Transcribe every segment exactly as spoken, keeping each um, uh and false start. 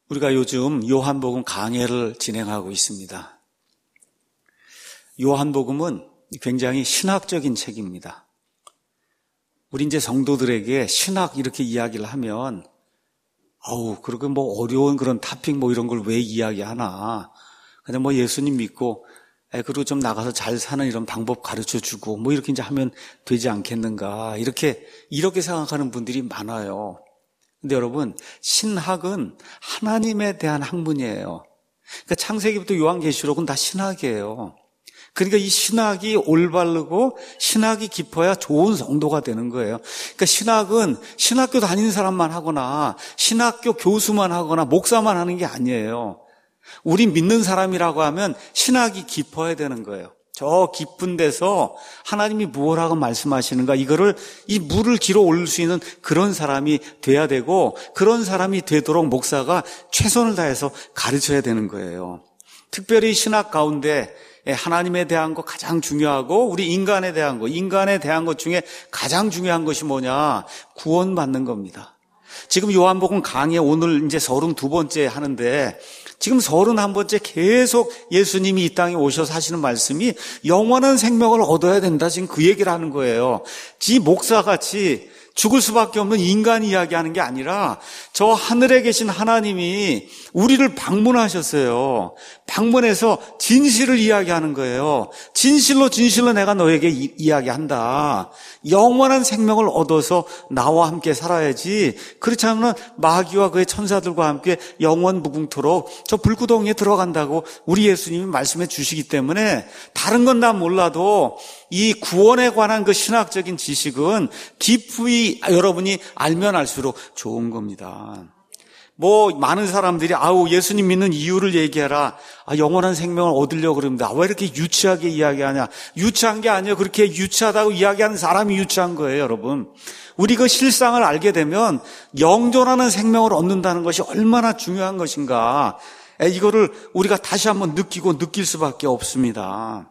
우리가 요즘 요한복음 강해를 진행하고 있습니다. 요한복음은 굉장히 신학적인 책입니다. 우리 이제 성도들에게 신학 이렇게 이야기를 하면 아우, 그렇게 뭐 어려운 그런 타픽 뭐 이런 걸 왜 이야기하나. 그냥 뭐 예수님 믿고 에, 그리고 좀 나가서 잘 사는 이런 방법 가르쳐 주고 뭐 이렇게 이제 하면 되지 않겠는가. 이렇게 이렇게 생각하는 분들이 많아요. 근데 여러분, 신학은 하나님에 대한 학문이에요. 그러니까 창세기부터 요한계시록은 다 신학이에요. 그러니까 이 신학이 올바르고 신학이 깊어야 좋은 성도가 되는 거예요. 그러니까 신학은 신학교 다니는 사람만 하거나 신학교 교수만 하거나 목사만 하는 게 아니에요. 우리 믿는 사람이라고 하면 신학이 깊어야 되는 거예요. 저 깊은 데서 하나님이 무엇하고 말씀하시는가, 이거를 이 물을 길어 올릴 수 있는 그런 사람이 돼야 되고, 그런 사람이 되도록 목사가 최선을 다해서 가르쳐야 되는 거예요. 특별히 신학 가운데 하나님에 대한 거 가장 중요하고 우리 인간에 대한 거, 인간에 대한 것 중에 가장 중요한 것이 뭐냐? 구원받는 겁니다. 지금 요한복음 강의 오늘 이제 서른두 번째 하는데, 지금 서른한 번째 계속 예수님이 이 땅에 오셔서 하시는 말씀이 영원한 생명을 얻어야 된다. 지금 그 얘기를 하는 거예요. 지 목사같이 죽을 수밖에 없는 인간이 이야기하는 게 아니라 저 하늘에 계신 하나님이 우리를 방문하셨어요. 방문해서 진실을 이야기하는 거예요. 진실로 진실로 내가 너에게 이, 이야기한다. 영원한 생명을 얻어서 나와 함께 살아야지. 그렇지 않으면 마귀와 그의 천사들과 함께 영원 무궁토록 저 불구덩이에 들어간다고 우리 예수님이 말씀해 주시기 때문에 다른 건 다 몰라도 이 구원에 관한 그 신학적인 지식은 깊이 여러분이 알면 알수록 좋은 겁니다. 뭐 많은 사람들이 아우 예수님 믿는 이유를 얘기해라. 아, 영원한 생명을 얻으려고 그럽니다. 왜 이렇게 유치하게 이야기하냐? 유치한 게 아니에요. 그렇게 유치하다고 이야기하는 사람이 유치한 거예요, 여러분. 우리 그 실상을 알게 되면 영존하는 생명을 얻는다는 것이 얼마나 중요한 것인가. 이거를 우리가 다시 한번 느끼고 느낄 수밖에 없습니다.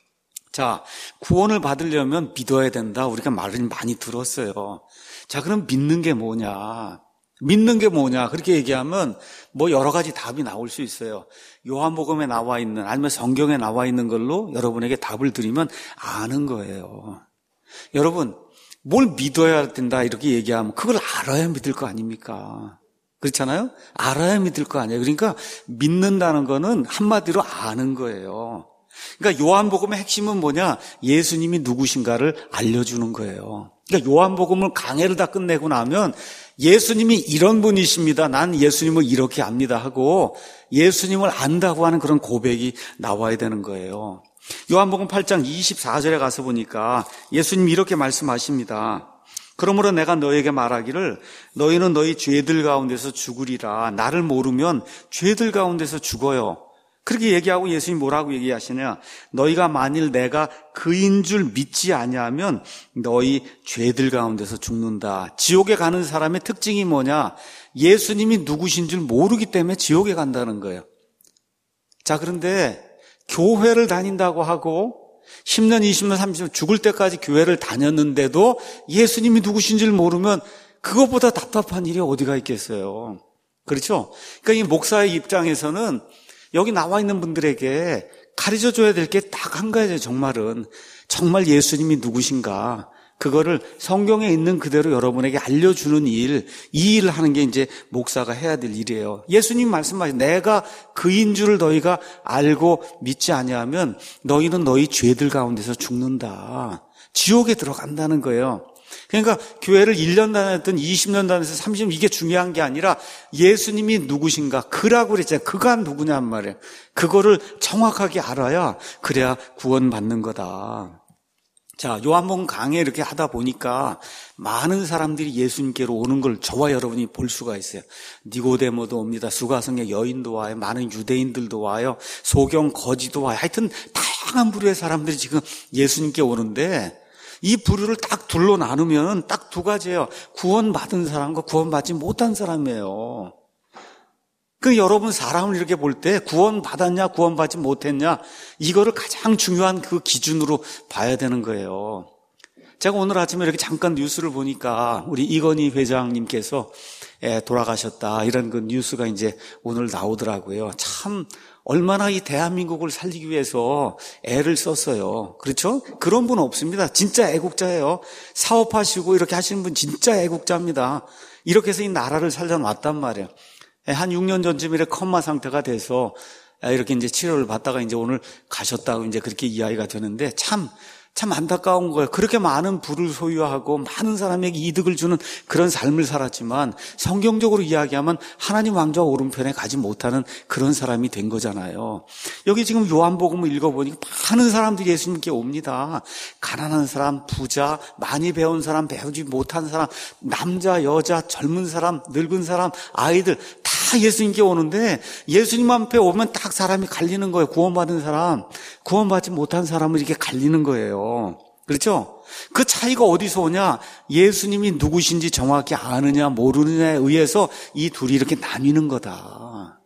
자, 구원을 받으려면 믿어야 된다. 우리가 말을 많이 들었어요. 자, 그럼 믿는 게 뭐냐? 믿는 게 뭐냐? 그렇게 얘기하면 뭐 여러 가지 답이 나올 수 있어요. 요한복음에 나와 있는 아니면 성경에 나와 있는 걸로 여러분에게 답을 드리면 아는 거예요. 여러분, 뭘 믿어야 된다 이렇게 얘기하면 그걸 알아야 믿을 거 아닙니까? 그렇잖아요? 알아야 믿을 거 아니에요. 그러니까 믿는다는 거는 한마디로 아는 거예요. 그러니까 요한복음의 핵심은 뭐냐? 예수님이 누구신가를 알려주는 거예요. 그러니까 요한복음을 강해를 다 끝내고 나면 예수님이 이런 분이십니다. 난 예수님을 이렇게 압니다 하고 예수님을 안다고 하는 그런 고백이 나와야 되는 거예요. 요한복음 팔 장 이십사 절에 가서 보니까 예수님이 이렇게 말씀하십니다. 그러므로 내가 너에게 말하기를 너희는 너희 죄들 가운데서 죽으리라. 나를 모르면 죄들 가운데서 죽어요. 그렇게 얘기하고 예수님이 뭐라고 얘기하시냐? 너희가 만일 내가 그인 줄 믿지 아니하면 너희 죄들 가운데서 죽는다. 지옥에 가는 사람의 특징이 뭐냐? 예수님이 누구신 줄 모르기 때문에 지옥에 간다는 거예요. 자, 그런데 교회를 다닌다고 하고 십 년, 이십 년, 삼십 년 죽을 때까지 교회를 다녔는데도 예수님이 누구신 줄 모르면 그것보다 답답한 일이 어디가 있겠어요. 그렇죠? 그러니까 이 목사의 입장에서는 여기 나와 있는 분들에게 가르쳐줘야 될 게 딱 한 가지예요. 정말은 정말 예수님이 누구신가, 그거를 성경에 있는 그대로 여러분에게 알려주는 일, 이 일을 하는 게 이제 목사가 해야 될 일이에요. 예수님 말씀하신 내가 그인 줄을 너희가 알고 믿지 아니하면 너희는 너희 죄들 가운데서 죽는다. 지옥에 들어간다는 거예요. 그러니까 교회를 일 년 다녔든 이십 년 다녔든 삼십 년, 이게 중요한 게 아니라 예수님이 누구신가, 그라고 그랬잖아요. 그가 누구냔 말이에요. 그거를 정확하게 알아야 그래야 구원받는 거다. 자, 요한복음 강해 이렇게 하다 보니까 많은 사람들이 예수님께로 오는 걸 저와 여러분이 볼 수가 있어요. 니고데모도 옵니다. 수가성의 여인도 와요. 많은 유대인들도 와요. 소경 거지도 와요. 하여튼 다양한 부류의 사람들이 지금 예수님께 오는데 이 부류를 딱 둘로 나누면 딱 두 가지예요. 구원받은 사람과 구원받지 못한 사람이에요. 그 여러분 사람을 이렇게 볼 때 구원받았냐 구원받지 못했냐, 이거를 가장 중요한 그 기준으로 봐야 되는 거예요. 제가 오늘 아침에 이렇게 잠깐 뉴스를 보니까 우리 이건희 회장님께서 돌아가셨다. 이런 그 뉴스가 이제 오늘 나오더라고요. 참 얼마나 이 대한민국을 살리기 위해서 애를 썼어요. 그렇죠? 그런 분 없습니다. 진짜 애국자예요. 사업하시고 이렇게 하시는 분 진짜 애국자입니다. 이렇게 해서 이 나라를 살려놨단 말이에요. 한 육 년 전쯤 이렇게 컴마 상태가 돼서 이렇게 이제 치료를 받다가 이제 오늘 가셨다고 이제 그렇게 이야기가 되는데 참 참 안타까운 거예요. 그렇게 많은 부를 소유하고 많은 사람에게 이득을 주는 그런 삶을 살았지만 성경적으로 이야기하면 하나님 왕좌 오른편에 가지 못하는 그런 사람이 된 거잖아요. 여기 지금 요한복음을 읽어보니까 많은 사람들이 예수님께 옵니다. 가난한 사람, 부자, 많이 배운 사람, 배우지 못한 사람, 남자, 여자, 젊은 사람, 늙은 사람, 아이들 다 예수님께 오는데 예수님 앞에 오면 딱 사람이 갈리는 거예요. 구원받은 사람, 구원받지 못한 사람을 이렇게 갈리는 거예요. 그렇죠? 그 차이가 어디서 오냐? 예수님이 누구신지 정확히 아느냐 모르느냐에 의해서 이 둘이 이렇게 나뉘는 거다.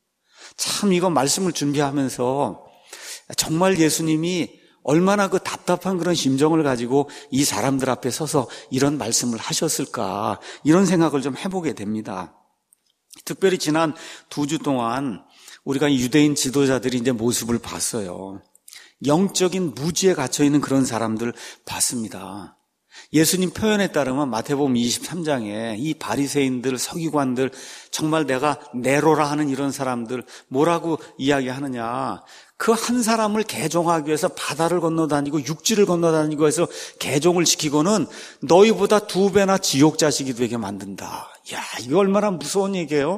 참 이거 말씀을 준비하면서 정말 예수님이 얼마나 그 답답한 그런 심정을 가지고 이 사람들 앞에 서서 이런 말씀을 하셨을까, 이런 생각을 좀 해보게 됩니다. 특별히 지난 두 주 동안 우리가 유대인 지도자들이 이제 모습을 봤어요. 영적인 무지에 갇혀있는 그런 사람들 봤습니다. 예수님 표현에 따르면 마태복음 이십삼 장에 이 바리새인들, 서기관들, 정말 내가 네로라 하는 이런 사람들 뭐라고 이야기하느냐, 그 한 사람을 개종하기 위해서 바다를 건너다니고 육지를 건너다니고 해서 개종을 시키고는 너희보다 두 배나 지옥 자식이 되게 만든다. 이야, 이거 얼마나 무서운 얘기예요.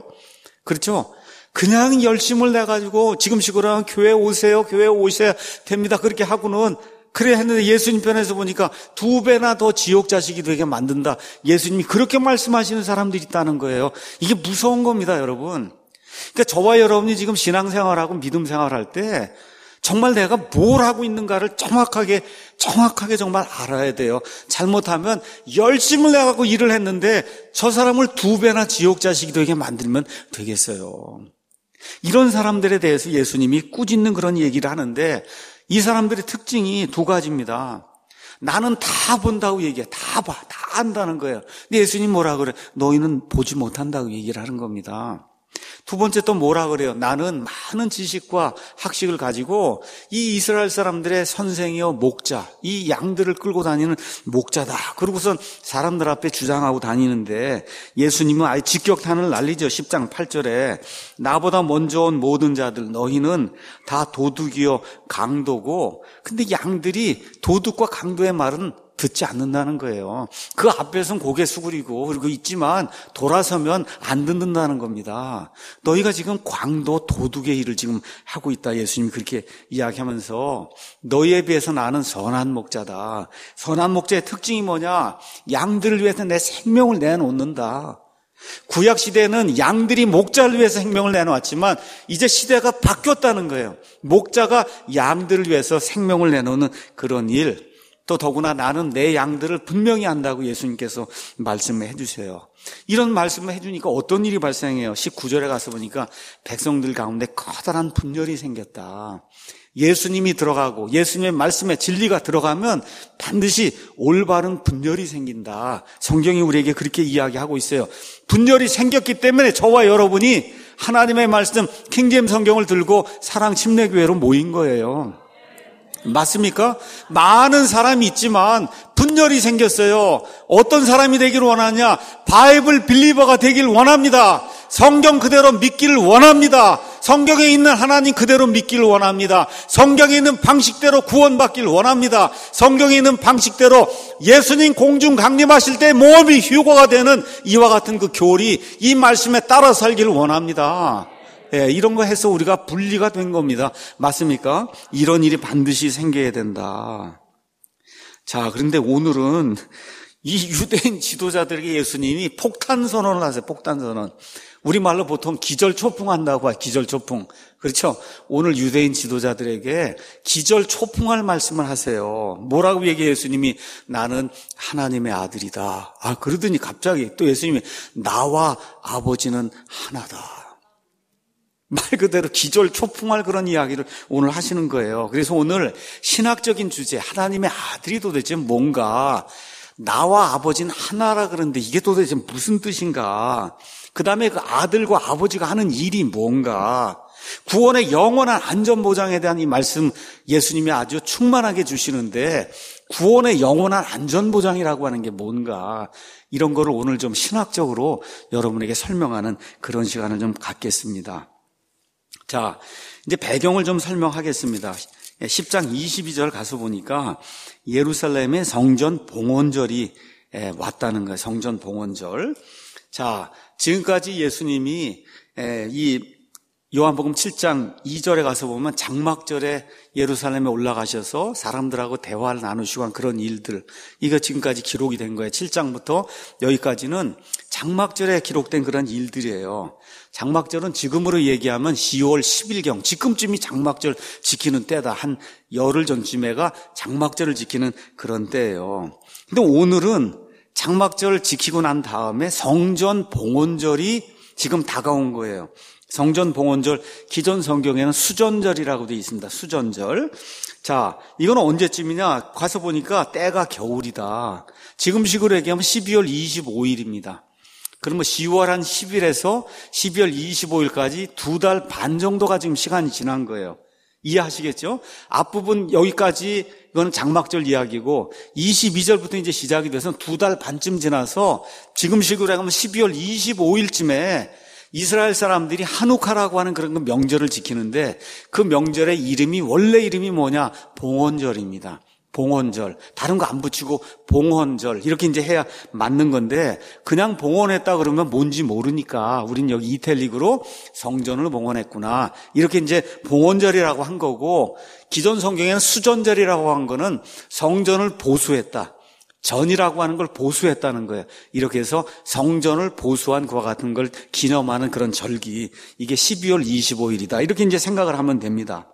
그렇죠? 그냥 열심을 내가지고 지금식으로 하면 교회 오세요, 교회 오셔야 됩니다, 그렇게 하고는 그래 했는데 예수님 편에서 보니까 두 배나 더 지옥 자식이 되게 만든다. 예수님이 그렇게 말씀하시는 사람들이 있다는 거예요. 이게 무서운 겁니다, 여러분. 그러니까 저와 여러분이 지금 신앙생활하고 믿음 생활할 때 정말 내가 뭘 하고 있는가를 정확하게 정확하게 정말 알아야 돼요. 잘못하면 열심을 내갖고 일을 했는데 저 사람을 두 배나 지옥 자식이 되게 만들면 되겠어요. 이런 사람들에 대해서 예수님이 꾸짖는 그런 얘기를 하는데 이 사람들의 특징이 두 가지입니다. 나는 다 본다고 얘기해. 다 봐. 다 안다는 거예요. 근데 예수님 뭐라 그래? 너희는 보지 못한다고 얘기를 하는 겁니다. 두 번째 또 뭐라 그래요? 나는 많은 지식과 학식을 가지고 이 이스라엘 사람들의 선생이요 목자, 이 양들을 끌고 다니는 목자다. 그러고선 사람들 앞에 주장하고 다니는데 예수님은 아예 직격탄을 날리죠. 십 장 팔 절에 나보다 먼저 온 모든 자들 너희는 다 도둑이요 강도고, 근데 양들이 도둑과 강도의 말은 듣지 않는다는 거예요. 그 앞에서는 고개 수그리고 그리고 있지만 돌아서면 안 듣는다는 겁니다. 너희가 지금 광도 도둑의 일을 지금 하고 있다. 예수님이 그렇게 이야기하면서 너희에 비해서 나는 선한 목자다. 선한 목자의 특징이 뭐냐? 양들을 위해서 내 생명을 내놓는다. 구약 시대에는 양들이 목자를 위해서 생명을 내놓았지만 이제 시대가 바뀌었다는 거예요. 목자가 양들을 위해서 생명을 내놓는 그런 일, 또 더구나 나는 내 양들을 분명히 안다고 예수님께서 말씀을 해주세요. 이런 말씀을 해주니까 어떤 일이 발생해요? 십구 절에 가서 보니까 백성들 가운데 커다란 분열이 생겼다. 예수님이 들어가고 예수님의 말씀에 진리가 들어가면 반드시 올바른 분열이 생긴다. 성경이 우리에게 그렇게 이야기하고 있어요. 분열이 생겼기 때문에 저와 여러분이 하나님의 말씀 킹제임 성경을 들고 사랑 침례교회로 모인 거예요. 맞습니까? 많은 사람이 있지만 분열이 생겼어요. 어떤 사람이 되기를 원하냐? 바이블 빌리버가 되길 원합니다. 성경 그대로 믿기를 원합니다. 성경에 있는 하나님 그대로 믿기를 원합니다. 성경에 있는 방식대로 구원받기를 원합니다. 성경에 있는 방식대로 예수님 공중 강림하실 때 몸이 휴거가 되는 이와 같은 그 교리, 이 말씀에 따라 살기를 원합니다. 예, 이런 거 해서 우리가 분리가 된 겁니다. 맞습니까? 이런 일이 반드시 생겨야 된다. 자, 그런데 오늘은 이 유대인 지도자들에게 예수님이 폭탄 선언을 하세요. 폭탄 선언. 우리말로 보통 기절초풍한다고 해요. 기절초풍. 그렇죠? 오늘 유대인 지도자들에게 기절초풍할 말씀을 하세요. 뭐라고 얘기해요? 예수님이 나는 하나님의 아들이다. 아, 그러더니 갑자기 또 예수님이 나와 아버지는 하나다. 말 그대로 기절초풍할 그런 이야기를 오늘 하시는 거예요. 그래서 오늘 신학적인 주제, 하나님의 아들이 도대체 뭔가, 나와 아버지는 하나라 그러는데 이게 도대체 무슨 뜻인가? 그 다음에 그 아들과 아버지가 하는 일이 뭔가? 구원의 영원한 안전보장에 대한 이 말씀 예수님이 아주 충만하게 주시는데 구원의 영원한 안전보장이라고 하는 게 뭔가? 이런 거를 오늘 좀 신학적으로 여러분에게 설명하는 그런 시간을 좀 갖겠습니다. 자, 이제 배경을 좀 설명하겠습니다. 십 장 이십이 절 가서 보니까 예루살렘의 성전 봉헌절이 왔다는 거예요. 성전 봉헌절. 자, 지금까지 예수님이 이 요한복음 칠 장 이 절에 가서 보면 장막절에 예루살렘에 올라가셔서 사람들하고 대화를 나누시고 한 그런 일들, 이거 지금까지 기록이 된 거예요. 칠 장부터 여기까지는 장막절에 기록된 그런 일들이에요. 장막절은 지금으로 얘기하면 시월 십일경, 지금쯤이 장막절 지키는 때다. 한 열흘 전쯤에가 장막절을 지키는 그런 때예요. 근데 오늘은 장막절 지키고 난 다음에 성전 봉헌절이 지금 다가온 거예요. 성전 봉헌절, 기존 성경에는 수전절이라고 되어 있습니다. 수전절. 자, 이건 언제쯤이냐? 가서 보니까 때가 겨울이다. 지금식으로 얘기하면 십이월 이십오일입니다. 그러면 시월 한 십 일에서 십이월 이십오일까지 두 달 반 정도가 지금 시간이 지난 거예요. 이해하시겠죠? 앞부분 여기까지 이거는 장막절 이야기고 이십이 절부터 이제 시작이 돼서 두 달 반쯤 지나서 지금식으로 하면 십이월 이십오일쯤에 이스라엘 사람들이 하누카라고 하는 그런 명절을 지키는데 그 명절의 이름이 원래 이름이 뭐냐? 봉헌절입니다. 봉헌절. 다른 거 안 붙이고 봉헌절 이렇게 이제 해야 맞는 건데 그냥 봉헌했다 그러면 뭔지 모르니까 우린 여기 이탈릭으로 성전을 봉헌했구나. 이렇게 이제 봉헌절이라고 한 거고 기존 성경에는 수전절이라고 한 거는 성전을 보수했다. 전이라고 하는 걸 보수했다는 거예요. 이렇게 해서 성전을 보수한 그와 같은 걸 기념하는 그런 절기. 이게 십이월 이십오일이다. 이렇게 이제 생각을 하면 됩니다.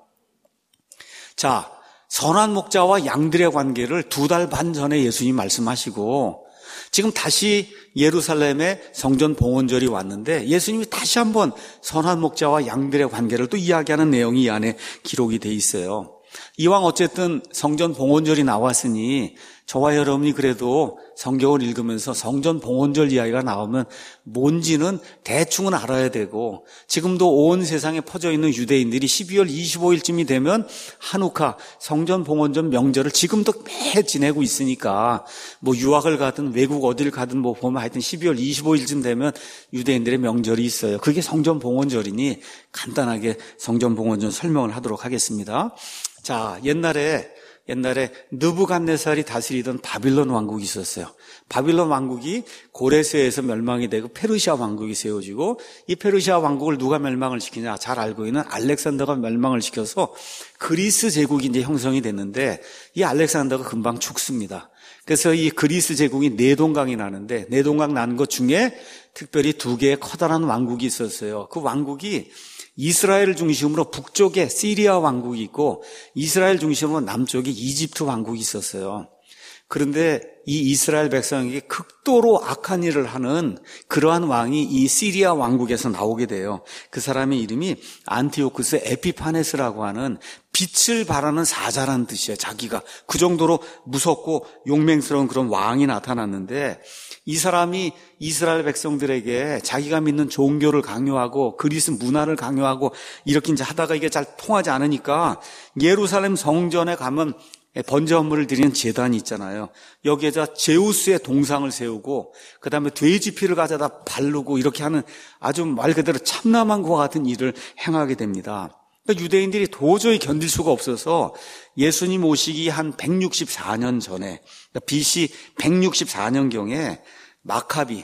자, 선한 목자와 양들의 관계를 두 달 반 전에 예수님이 말씀하시고 지금 다시 예루살렘에 성전 봉헌절이 왔는데 예수님이 다시 한번 선한 목자와 양들의 관계를 또 이야기하는 내용이 이 안에 기록이 돼 있어요. 이왕 어쨌든 성전 봉헌절이 나왔으니 저와 여러분이 그래도 성경을 읽으면서 성전 봉헌절 이야기가 나오면 뭔지는 대충은 알아야 되고 지금도 온 세상에 퍼져 있는 유대인들이 십이월 이십오일쯤이 되면 하누카 성전 봉헌절 명절을 지금도 매 지내고 있으니까 뭐 유학을 가든 외국 어딜 가든 뭐 보면 하여튼 십이월 이십오일쯤 되면 유대인들의 명절이 있어요. 그게 성전 봉헌절이니 간단하게 성전 봉헌절 설명을 하도록 하겠습니다. 자, 옛날에 옛날에 느부갓네살이 다스리던 바빌론 왕국이 있었어요. 바빌론 왕국이 고레스에서 멸망이 되고 페르시아 왕국이 세워지고 이 페르시아 왕국을 누가 멸망을 시키냐? 잘 알고 있는 알렉산더가 멸망을 시켜서 그리스 제국이 이제 형성이 됐는데 이 알렉산더가 금방 죽습니다. 그래서 이 그리스 제국이 네동강이 나는데 네동강 난 것 중에 특별히 두 개의 커다란 왕국이 있었어요. 그 왕국이 이스라엘을 중심으로 북쪽에 시리아 왕국이 있고 이스라엘 중심으로 남쪽에 이집트 왕국이 있었어요. 그런데 이 이스라엘 백성에게 극도로 악한 일을 하는 그러한 왕이 이 시리아 왕국에서 나오게 돼요. 그 사람의 이름이 안티오쿠스 에피파네스라고 하는 빛을 발하는 사자라는 뜻이에요. 자기가 그 정도로 무섭고 용맹스러운 그런 왕이 나타났는데 이 사람이 이스라엘 백성들에게 자기가 믿는 종교를 강요하고 그리스 문화를 강요하고 이렇게 이제 하다가 이게 잘 통하지 않으니까 예루살렘 성전에 가면 번제 헌물을 드리는 제단이 있잖아요. 여기에다 제우스의 동상을 세우고 그다음에 돼지 피를 가져다 바르고 이렇게 하는 아주 말 그대로 참남한 것과 같은 일을 행하게 됩니다. 그러니까 유대인들이 도저히 견딜 수가 없어서 예수님 오시기 한 백육십사 년 전에 그러니까 비씨 백육십사 년경에 마카비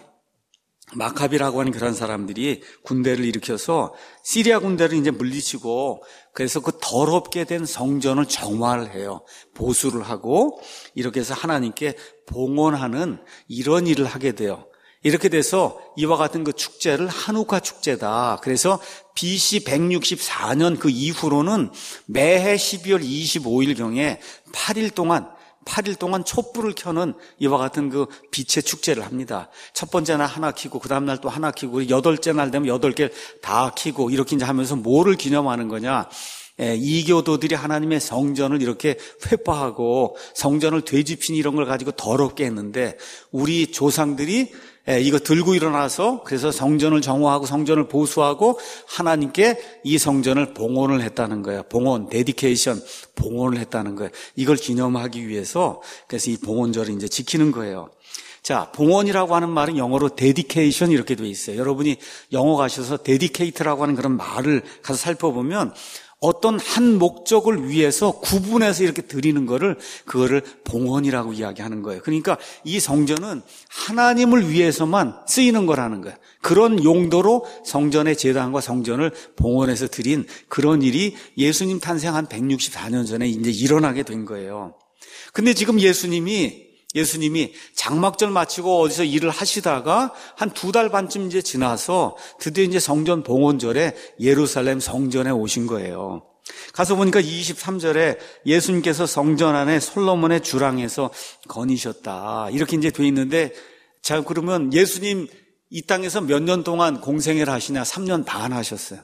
마카비라고 하는 그런 사람들이 군대를 일으켜서 시리아 군대를 이제 물리치고 그래서 그 더럽게 된 성전을 정화를 해요. 보수를 하고 이렇게 해서 하나님께 봉헌하는 이런 일을 하게 돼요. 이렇게 돼서 이와 같은 그 축제를 하누카 축제다. 그래서 비씨 백육십사 년 그 이후로는 매해 십이월 이십오일경에 팔 일 동안 팔 일 동안 촛불을 켜는 이와 같은 그 빛의 축제를 합니다. 첫 번째 날 하나 켜고 그 다음 날 또 하나 켜고 여덟째 날 되면 여덟 개 다 켜고 이렇게 이제 하면서 뭐를 기념하는 거냐? 이교도들이 하나님의 성전을 이렇게 회파하고 성전을 되짚인 이런 걸 가지고 더럽게 했는데 우리 조상들이 이거 들고 일어나서 그래서 성전을 정화하고 성전을 보수하고 하나님께 이 성전을 봉헌을 했다는 거예요. 봉헌, 데디케이션, 봉헌을 했다는 거예요. 이걸 기념하기 위해서 그래서 이 봉헌절을 이제 지키는 거예요. 자, 봉헌이라고 하는 말은 영어로 dedication 이렇게 돼 있어요. 여러분이 영어 가셔서 dedicate라고 하는 그런 말을 가서 살펴보면 어떤 한 목적을 위해서 구분해서 이렇게 드리는 거를 그거를 봉헌이라고 이야기하는 거예요. 그러니까 이 성전은 하나님을 위해서만 쓰이는 거라는 거예요. 그런 용도로 성전의 제단과 성전을 봉헌해서 드린 그런 일이 예수님 탄생 한 백육십사 년 전에 이제 일어나게 된 거예요. 근데 지금 예수님이 예수님이 장막절 마치고 어디서 일을 하시다가 한 두 달 반쯤 이제 지나서 드디어 이제 성전 봉헌절에 예루살렘 성전에 오신 거예요. 가서 보니까 이십삼 절에 예수님께서 성전 안에 솔로몬의 주랑에서 거니셨다. 이렇게 이제 돼 있는데 자, 그러면 예수님 이 땅에서 몇 년 동안 공생애를 하시냐? 삼 년 반 하셨어요.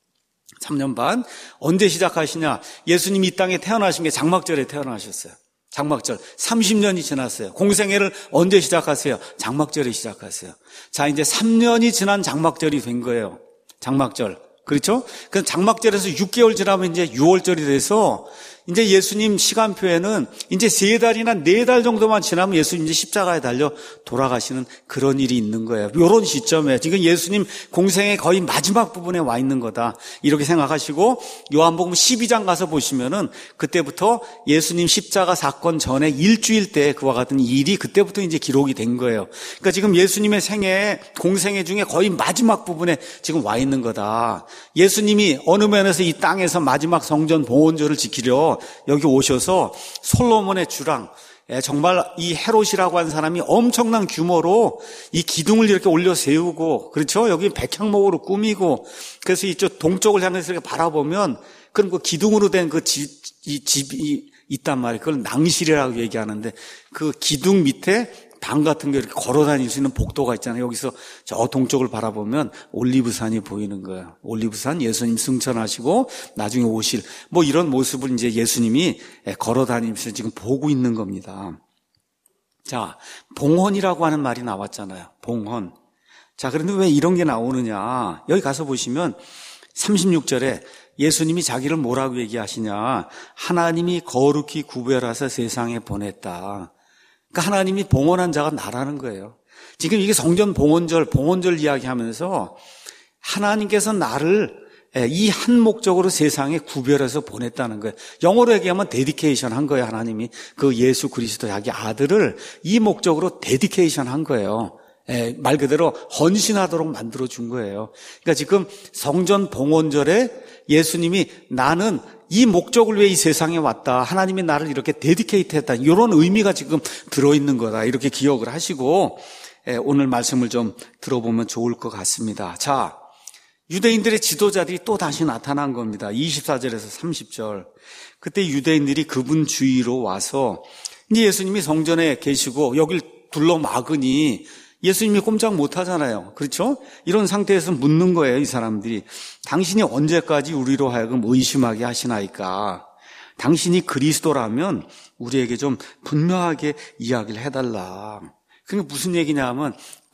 삼 년 반. 언제 시작하시냐? 예수님 이 땅에 태어나신 게 장막절에 태어나셨어요. 장막절 삼십 년이 지났어요. 공생애를 언제 시작하세요? 장막절에 시작하세요. 자, 이제 삼 년이 지난 장막절이 된 거예요. 장막절. 그렇죠? 그 장막절에서 육 개월 지나면 이제 유월절이 돼서 이제 예수님 시간표에는 이제 세 달이나 네 달 정도만 지나면 예수님 이제 십자가에 달려 돌아가시는 그런 일이 있는 거예요. 이런 시점에 지금 예수님 공생의 거의 마지막 부분에 와 있는 거다. 이렇게 생각하시고 요한복음 십이 장 가서 보시면은 그때부터 예수님 십자가 사건 전에 일주일 때 그와 같은 일이 그때부터 이제 기록이 된 거예요. 그러니까 지금 예수님의 생애, 공생애 중에 거의 마지막 부분에 지금 와 있는 거다. 예수님이 어느 면에서 이 땅에서 마지막 성전 봉헌절을 지키려 여기 오셔서 솔로몬의 주랑, 정말 이 헤롯이라고 한 사람이 엄청난 규모로 이 기둥을 이렇게 올려 세우고, 그렇죠? 여기 백향목으로 꾸미고, 그래서 이쪽 동쪽을 향해서 이렇게 바라보면 그런 그 기둥으로 된 그 집, 이 집이 있단 말이에요. 그걸 낭실이라고 얘기하는데 그 기둥 밑에 방 같은 게 이렇게 걸어 다닐 수 있는 복도가 있잖아요. 여기서 저 동쪽을 바라보면 올리브산이 보이는 거예요. 올리브산, 예수님 승천하시고 나중에 오실 뭐 이런 모습을 이제 예수님이 걸어 다니면서 지금 보고 있는 겁니다. 자, 봉헌이라고 하는 말이 나왔잖아요. 봉헌. 자, 그런데 왜 이런 게 나오느냐? 여기 가서 보시면 삼십육 절에 예수님이 자기를 뭐라고 얘기하시냐? 하나님이 거룩히 구별하사 세상에 보냈다. 그러니까 하나님이 봉헌한 자가 나라는 거예요. 지금 이게 성전 봉헌절, 봉헌절 이야기하면서 하나님께서 나를 이 한 목적으로 세상에 구별해서 보냈다는 거예요. 영어로 얘기하면 데디케이션 한 거예요. 하나님이 그 예수 그리스도 자기 아들을 이 목적으로 데디케이션 한 거예요. 말 그대로 헌신하도록 만들어준 거예요. 그러니까 지금 성전 봉헌절에 예수님이 나는 이 목적을 위해 이 세상에 왔다. 하나님이 나를 이렇게 데디케이트 했다. 이런 의미가 지금 들어있는 거다. 이렇게 기억을 하시고 오늘 말씀을 좀 들어보면 좋을 것 같습니다. 자, 유대인들의 지도자들이 또 다시 나타난 겁니다. 이십사 절에서 삼십 절. 그때 유대인들이 그분 주위로 와서 이제 예수님이 성전에 계시고 여길 둘러 막으니 예수님이 꼼짝 못하잖아요. 그렇죠? 이런 상태에서 묻는 거예요. 이 사람들이. 당신이 언제까지 우리로 하여금 의심하게 하시나이까? 당신이 그리스도라면 우리에게 좀 분명하게 이야기를 해달라. 그러니까 무슨 얘기냐 하면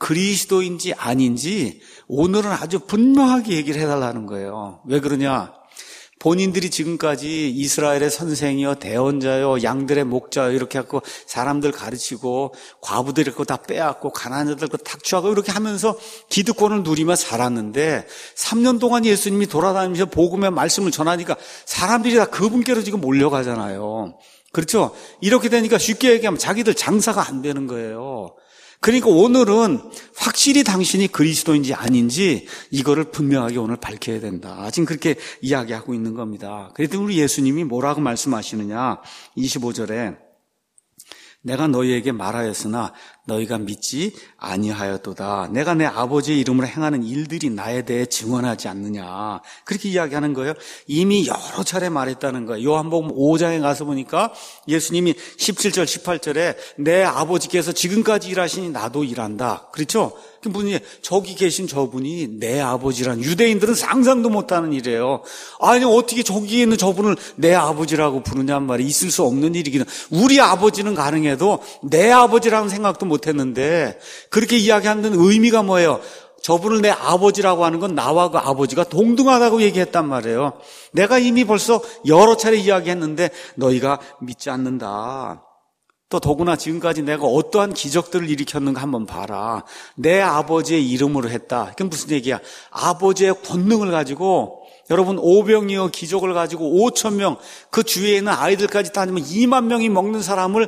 그리스도인지 아닌지 오늘은 아주 분명하게 얘기를 해달라는 거예요. 왜 그러냐? 본인들이 지금까지 이스라엘의 선생이요, 대언자요, 양들의 목자요 이렇게 하고 사람들 가르치고 과부들 거 다 빼앗고 가난한 자들 거 탁취하고 이렇게 하면서 기득권을 누리며 살았는데 삼 년 동안 예수님이 돌아다니면서 복음의 말씀을 전하니까 사람들이 다 그분께로 지금 몰려가잖아요. 그렇죠? 이렇게 되니까 쉽게 얘기하면 자기들 장사가 안 되는 거예요. 그러니까 오늘은 확실히 당신이 그리스도인지 아닌지 이거를 분명하게 오늘 밝혀야 된다. 지금 그렇게 이야기하고 있는 겁니다. 그랬더니 우리 예수님이 뭐라고 말씀하시느냐? 이십오 절에 내가 너희에게 말하였으나 너희가 믿지 아니하였도다. 내가 내 아버지의 이름으로 행하는 일들이 나에 대해 증언하지 않느냐. 그렇게 이야기하는 거예요. 이미 여러 차례 말했다는 거예요. 요한복음 오 장에 가서 보니까 예수님이 십칠 절 십팔 절에 내 아버지께서 지금까지 일하시니 나도 일한다. 그렇죠? 그 분이 저기 계신 저분이 내 아버지란, 유대인들은 상상도 못하는 일이에요. 아니 어떻게 저기 있는 저분을 내 아버지라고 부르냔 말이에요. 있을 수 없는 일이기는. 우리 아버지는 가능해도 내 아버지라는 생각도 못했는데 그렇게 이야기하는 의미가 뭐예요? 저분을 내 아버지라고 하는 건 나와 그 아버지가 동등하다고 얘기했단 말이에요. 내가 이미 벌써 여러 차례 이야기했는데 너희가 믿지 않는다. 또 더구나 지금까지 내가 어떠한 기적들을 일으켰는가 한번 봐라. 내 아버지의 이름으로 했다. 그게 무슨 얘기야? 아버지의 권능을 가지고 여러분 오병이어 기적을 가지고 오천 명, 그 주위에 있는 아이들까지 따지면 이만 명이 먹는 사람을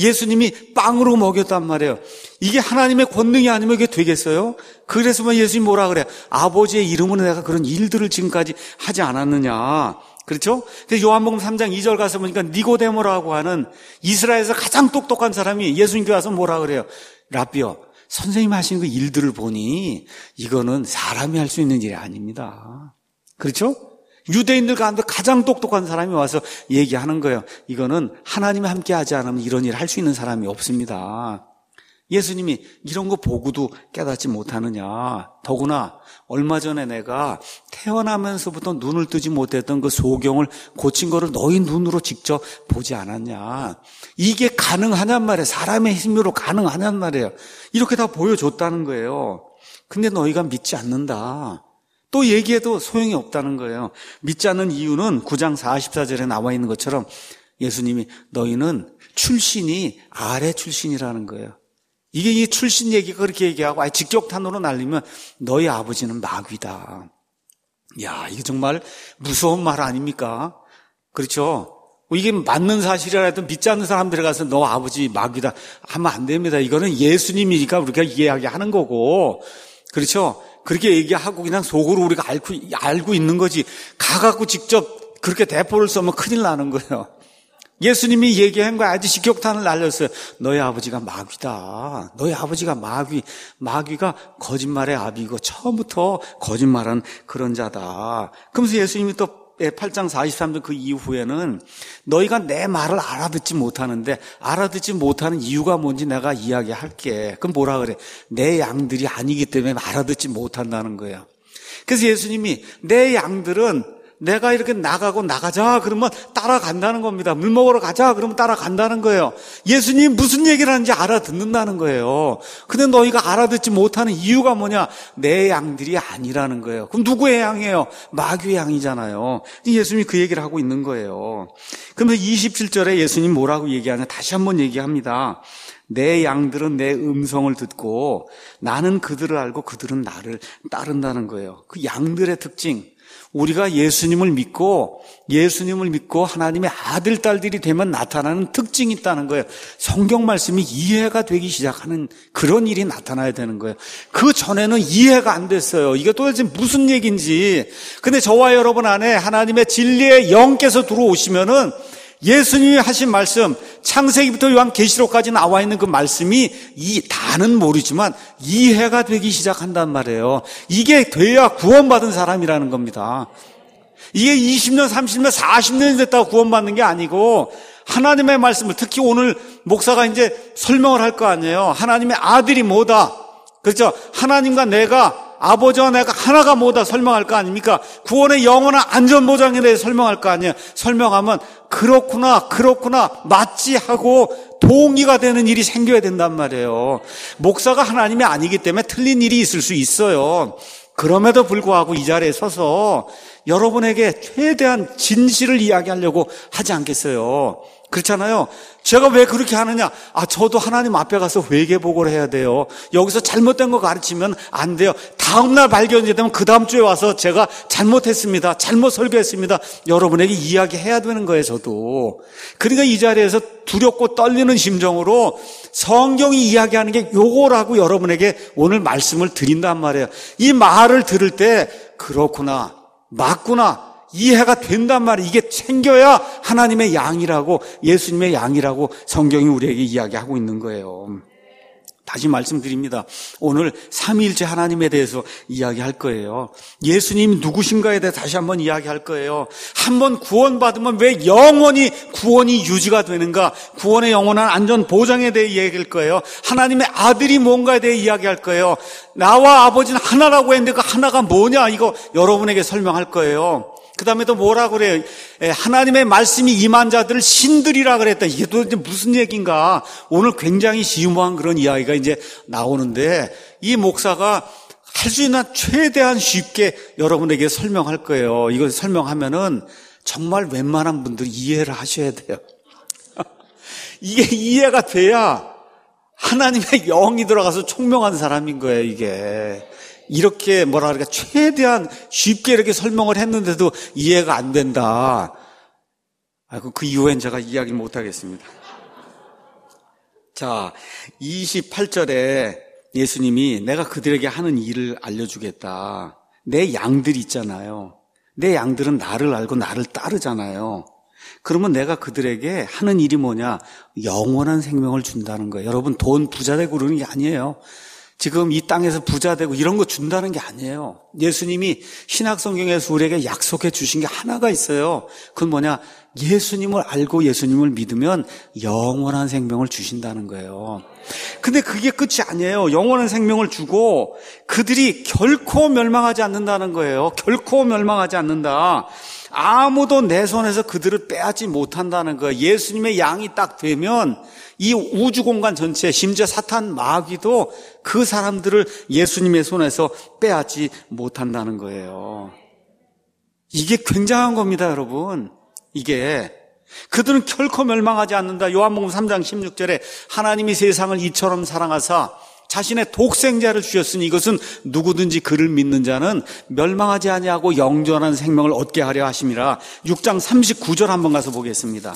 예수님이 빵으로 먹였단 말이에요. 이게 하나님의 권능이 아니면 이게 되겠어요? 그래서 예수님이 뭐라 그래? 아버지의 이름으로 내가 그런 일들을 지금까지 하지 않았느냐. 그렇죠? 근데 요한복음 삼 장 이 절 가서 보니까 니고데모라고 하는 이스라엘에서 가장 똑똑한 사람이 예수님께 와서 뭐라 그래요? 라비요, 선생님 하시는 그 일들을 보니 이거는 사람이 할 수 있는 일이 아닙니다. 그렇죠? 유대인들 가운데 가장 똑똑한 사람이 와서 얘기하는 거예요. 이거는 하나님이 함께 하지 않으면 이런 일을 할 수 있는 사람이 없습니다. 예수님이 이런 거 보고도 깨닫지 못하느냐. 더구나 얼마 전에 내가 태어나면서부터 눈을 뜨지 못했던 그 소경을 고친 거를 너희 눈으로 직접 보지 않았냐. 이게 가능하냔 말이에요. 사람의 힘으로 가능하냔 말이에요. 이렇게 다 보여줬다는 거예요. 근데 너희가 믿지 않는다. 또 얘기해도 소용이 없다는 거예요. 믿지 않는 이유는 구 장 사십사 절에 나와 있는 것처럼 예수님이 너희는 출신이 아래 출신이라는 거예요. 이게 이 출신 얘기가 그렇게 얘기하고 아예 직격탄으로 날리면 너희 아버지는 마귀다. 야, 이게 정말 무서운 말 아닙니까? 그렇죠? 이게 맞는 사실이라도 믿지 않는 사람들에 가서 너 아버지 마귀다 하면 안 됩니다. 이거는 예수님이니까 우리가 이야기하는 거고, 그렇죠? 그렇게 얘기하고 그냥 속으로 우리가 알고, 알고 있는 거지. 가갖고 직접 그렇게 대포를 쏘면 큰일 나는 거예요. 예수님이 얘기한 거야. 아주 직격탄을 날렸어요. 너희 아버지가 마귀다. 너희 아버지가 마귀. 마귀가 거짓말의 아비고 처음부터 거짓말한 그런 자다. 그러면서 예수님이 또 팔 장 사십삼 절 그 이후에는 너희가 내 말을 알아듣지 못하는데 알아듣지 못하는 이유가 뭔지 내가 이야기할게. 그럼 뭐라 그래? 내 양들이 아니기 때문에 알아듣지 못한다는 거예요. 그래서 예수님이 내 양들은 내가 이렇게 나가고 나가자 그러면 따라간다는 겁니다. 물 먹으러 가자 그러면 따라간다는 거예요. 예수님이 무슨 얘기를 하는지 알아듣는다는 거예요. 근데 너희가 알아듣지 못하는 이유가 뭐냐? 내 양들이 아니라는 거예요. 그럼 누구의 양이에요? 마귀의 양이잖아요. 예수님이 그 얘기를 하고 있는 거예요. 그러면서 이십칠 절에 예수님 뭐라고 얘기하냐? 다시 한번 얘기합니다. 내 양들은 내 음성을 듣고 나는 그들을 알고 그들은 나를 따른다는 거예요. 그 양들의 특징, 우리가 예수님을 믿고 예수님을 믿고 하나님의 아들, 딸들이 되면 나타나는 특징이 있다는 거예요. 성경 말씀이 이해가 되기 시작하는 그런 일이 나타나야 되는 거예요. 그 전에는 이해가 안 됐어요. 이게 도대체 무슨 얘기인지. 근데 저와 여러분 안에 하나님의 진리의 영께서 들어오시면은 예수님이 하신 말씀, 창세기부터 요한계시록까지 나와 있는 그 말씀이 이 다는 모르지만 이해가 되기 시작한단 말이에요. 이게 돼야 구원받은 사람이라는 겁니다. 이게 이십 년, 삼십 년, 사십 년이 됐다고 구원받는 게 아니고 하나님의 말씀을, 특히 오늘 목사가 이제 설명을 할 거 아니에요. 하나님의 아들이 뭐다. 그렇죠? 하나님과 내가, 아버지와 내가 하나가 뭐다 설명할 거 아닙니까? 구원의 영원한 안전보장에 대해 설명할 거 아니에요. 설명하면 그렇구나, 그렇구나, 맞지 하고 동의가 되는 일이 생겨야 된단 말이에요. 목사가 하나님이 아니기 때문에 틀린 일이 있을 수 있어요. 그럼에도 불구하고 이 자리에 서서 여러분에게 최대한 진실을 이야기하려고 하지 않겠어요? 그렇잖아요. 제가 왜 그렇게 하느냐? 아, 저도 하나님 앞에 가서 회개 보고를 해야 돼요. 여기서 잘못된 거 가르치면 안 돼요. 다음날 발견이 되면 그 다음 주에 와서 제가 잘못했습니다. 잘못 설교했습니다. 여러분에게 이야기해야 되는 거예요, 저도. 그러니까 이 자리에서 두렵고 떨리는 심정으로 성경이 이야기하는 게 요거라고 여러분에게 오늘 말씀을 드린단 말이에요. 이 말을 들을 때 그렇구나, 맞구나, 이해가 된단 말이에요. 이게 챙겨야 하나님의 양이라고, 예수님의 양이라고 성경이 우리에게 이야기하고 있는 거예요. 다시 말씀드립니다. 오늘 삼위일체 하나님에 대해서 이야기할 거예요. 예수님이 누구신가에 대해 다시 한번 이야기할 거예요. 한번 구원받으면 왜 영원히 구원이 유지가 되는가? 구원의 영원한 안전 보장에 대해 이야기할 거예요. 하나님의 아들이 뭔가에 대해 이야기할 거예요. 나와 아버지는 하나라고 했는데 그 하나가 뭐냐? 이거 여러분에게 설명할 거예요. 그 다음에 또 뭐라 그래요? 하나님의 말씀이 임한 자들을 신들이라 그랬다. 이게 도대체 무슨 얘기인가? 오늘 굉장히 심오한 그런 이야기가 이제 나오는데 이 목사가 할 수 있는 최대한 쉽게 여러분에게 설명할 거예요. 이걸 설명하면은 정말 웬만한 분들이 이해를 하셔야 돼요. 이게 이해가 돼야 하나님의 영이 들어가서 총명한 사람인 거예요, 이게. 이렇게 뭐라 그럴까 최대한 쉽게 이렇게 설명을 했는데도 이해가 안 된다. 아이고 그 이후엔 제가 이야기를 못 하겠습니다. 자, 이십팔 절에 예수님이 내가 그들에게 하는 일을 알려주겠다. 내 양들 있잖아요. 내 양들은 나를 알고 나를 따르잖아요. 그러면 내가 그들에게 하는 일이 뭐냐? 영원한 생명을 준다는 거예요. 여러분 돈 부자 되고 그러는 게 아니에요. 지금 이 땅에서 부자 되고 이런 거 준다는 게 아니에요. 예수님이 신약성경에서 우리에게 약속해 주신 게 하나가 있어요. 그건 뭐냐? 예수님을 알고 예수님을 믿으면 영원한 생명을 주신다는 거예요. 근데 그게 끝이 아니에요. 영원한 생명을 주고 그들이 결코 멸망하지 않는다는 거예요. 결코 멸망하지 않는다. 아무도 내 손에서 그들을 빼앗지 못한다는 거예요. 예수님의 양이 딱 되면 이 우주 공간 전체, 심지어 사탄 마귀도 그 사람들을 예수님의 손에서 빼앗지 못한다는 거예요. 이게 굉장한 겁니다, 여러분. 이게 그들은 결코 멸망하지 않는다. 요한복음 삼 장 십육 절에 하나님이 세상을 이처럼 사랑하사 자신의 독생자를 주셨으니 이것은 누구든지 그를 믿는 자는 멸망하지 아니하고 영원한 생명을 얻게 하려 하심이라. 육 장 삼십구 절 한번 가서 보겠습니다.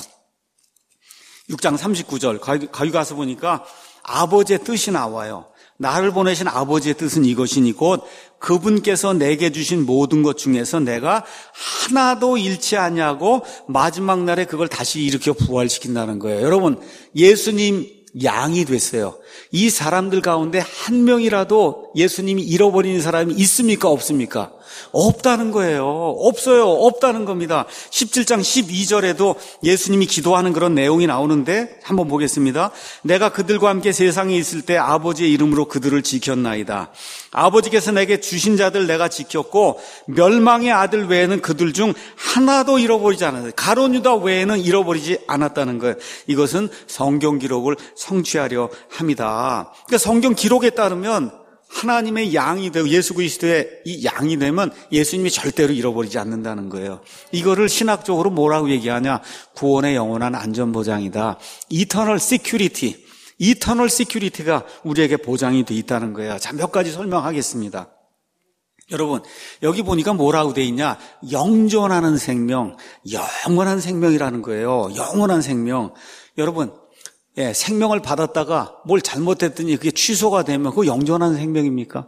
육 장 삼십구 절 거기 가서 보니까 아버지의 뜻이 나와요. 나를 보내신 아버지의 뜻은 이것이니 곧 그분께서 내게 주신 모든 것 중에서 내가 하나도 잃지 아니하고 마지막 날에 그걸 다시 일으켜 부활시킨다는 거예요. 여러분, 예수님 양이 됐어요. 이 사람들 가운데 한 명이라도 예수님이 잃어버린 사람이 있습니까? 없습니까? 없다는 거예요. 없어요. 없다는 겁니다. 십칠 장 십이 절에도 예수님이 기도하는 그런 내용이 나오는데 한번 보겠습니다. 내가 그들과 함께 세상에 있을 때 아버지의 이름으로 그들을 지켰나이다. 아버지께서 내게 주신 자들 내가 지켰고 멸망의 아들 외에는 그들 중 하나도 잃어버리지 않았어요. 가룟 유다 외에는 잃어버리지 않았다는 거예요. 이것은 성경 기록을 성취하려 합니다. 그러니까 성경 기록에 따르면 하나님의 양이 되고 예수 그리스도의 이 양이 되면 예수님이 절대로 잃어버리지 않는다는 거예요. 이거를 신학적으로 뭐라고 얘기하냐? 구원의 영원한 안전보장이다. Eternal Security. Eternal Security가 우리에게 보장이 돼 있다는 거예요. 자, 몇 가지 설명하겠습니다. 여러분, 여기 보니까 뭐라고 돼 있냐? 영존하는 생명, 영원한 생명이라는 거예요. 영원한 생명. 여러분, 예, 생명을 받았다가 뭘 잘못했더니 그게 취소가 되면 그거 영존한 생명입니까?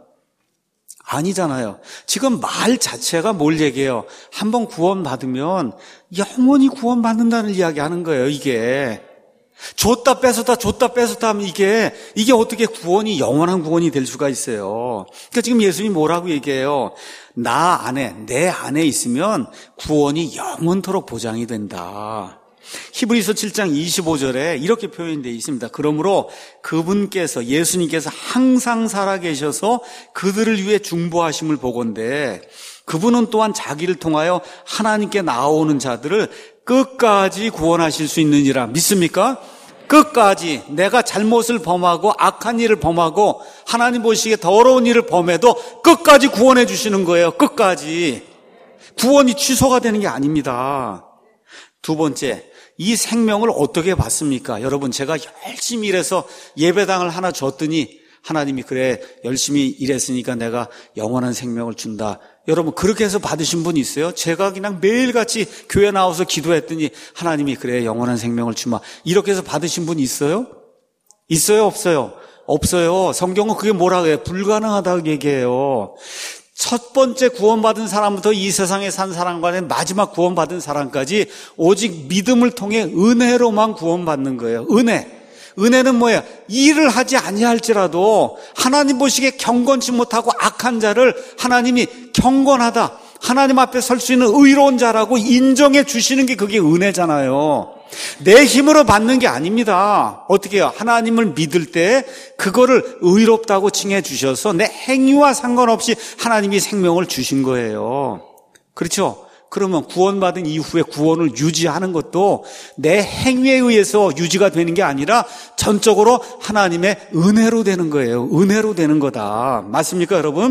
아니잖아요. 지금 말 자체가 뭘 얘기해요? 한번 구원받으면 영원히 구원받는다는 이야기 하는 거예요, 이게. 줬다 뺏었다 줬다 뺏었다 하면 이게 이게 어떻게 구원이 영원한 구원이 될 수가 있어요. 그러니까 지금 예수님이 뭐라고 얘기해요? 나 안에 내 안에 있으면 구원이 영원토록 보장이 된다. 히브리서 칠 장 이십오 절에 이렇게 표현되어 있습니다. 그러므로 그분께서 예수님께서 항상 살아계셔서 그들을 위해 중보하심을 보건대 그분은 또한 자기를 통하여 하나님께 나아오는 자들을 끝까지 구원하실 수 있느니라. 믿습니까? 끝까지. 내가 잘못을 범하고 악한 일을 범하고 하나님 보시기에 더러운 일을 범해도 끝까지 구원해 주시는 거예요. 끝까지. 구원이 취소가 되는 게 아닙니다. 두 번째, 이 생명을 어떻게 받습니까? 여러분, 제가 열심히 일해서 예배당을 하나 줬더니 하나님이 그래 열심히 일했으니까 내가 영원한 생명을 준다. 여러분, 그렇게 해서 받으신 분 있어요? 제가 그냥 매일같이 교회 나와서 기도했더니 하나님이 그래 영원한 생명을 주마. 이렇게 해서 받으신 분 있어요? 있어요? 없어요? 없어요. 성경은 그게 뭐라고 해요? 불가능하다고 얘기해요. 첫 번째 구원받은 사람부터 이 세상에 산 사람과는 마지막 구원받은 사람까지 오직 믿음을 통해 은혜로만 구원받는 거예요. 은혜. 은혜는 뭐예요? 일을 하지 아니할지라도 하나님 보시기에 경건치 못하고 악한 자를 하나님이 경건하다, 하나님 앞에 설 수 있는 의로운 자라고 인정해 주시는 게 그게 은혜잖아요. 내 힘으로 받는 게 아닙니다. 어떻게 해요? 하나님을 믿을 때 그거를 의롭다고 칭해 주셔서 내 행위와 상관없이 하나님이 생명을 주신 거예요. 그렇죠? 그러면 구원받은 이후에 구원을 유지하는 것도 내 행위에 의해서 유지가 되는 게 아니라 전적으로 하나님의 은혜로 되는 거예요. 은혜로 되는 거다. 맞습니까, 여러분?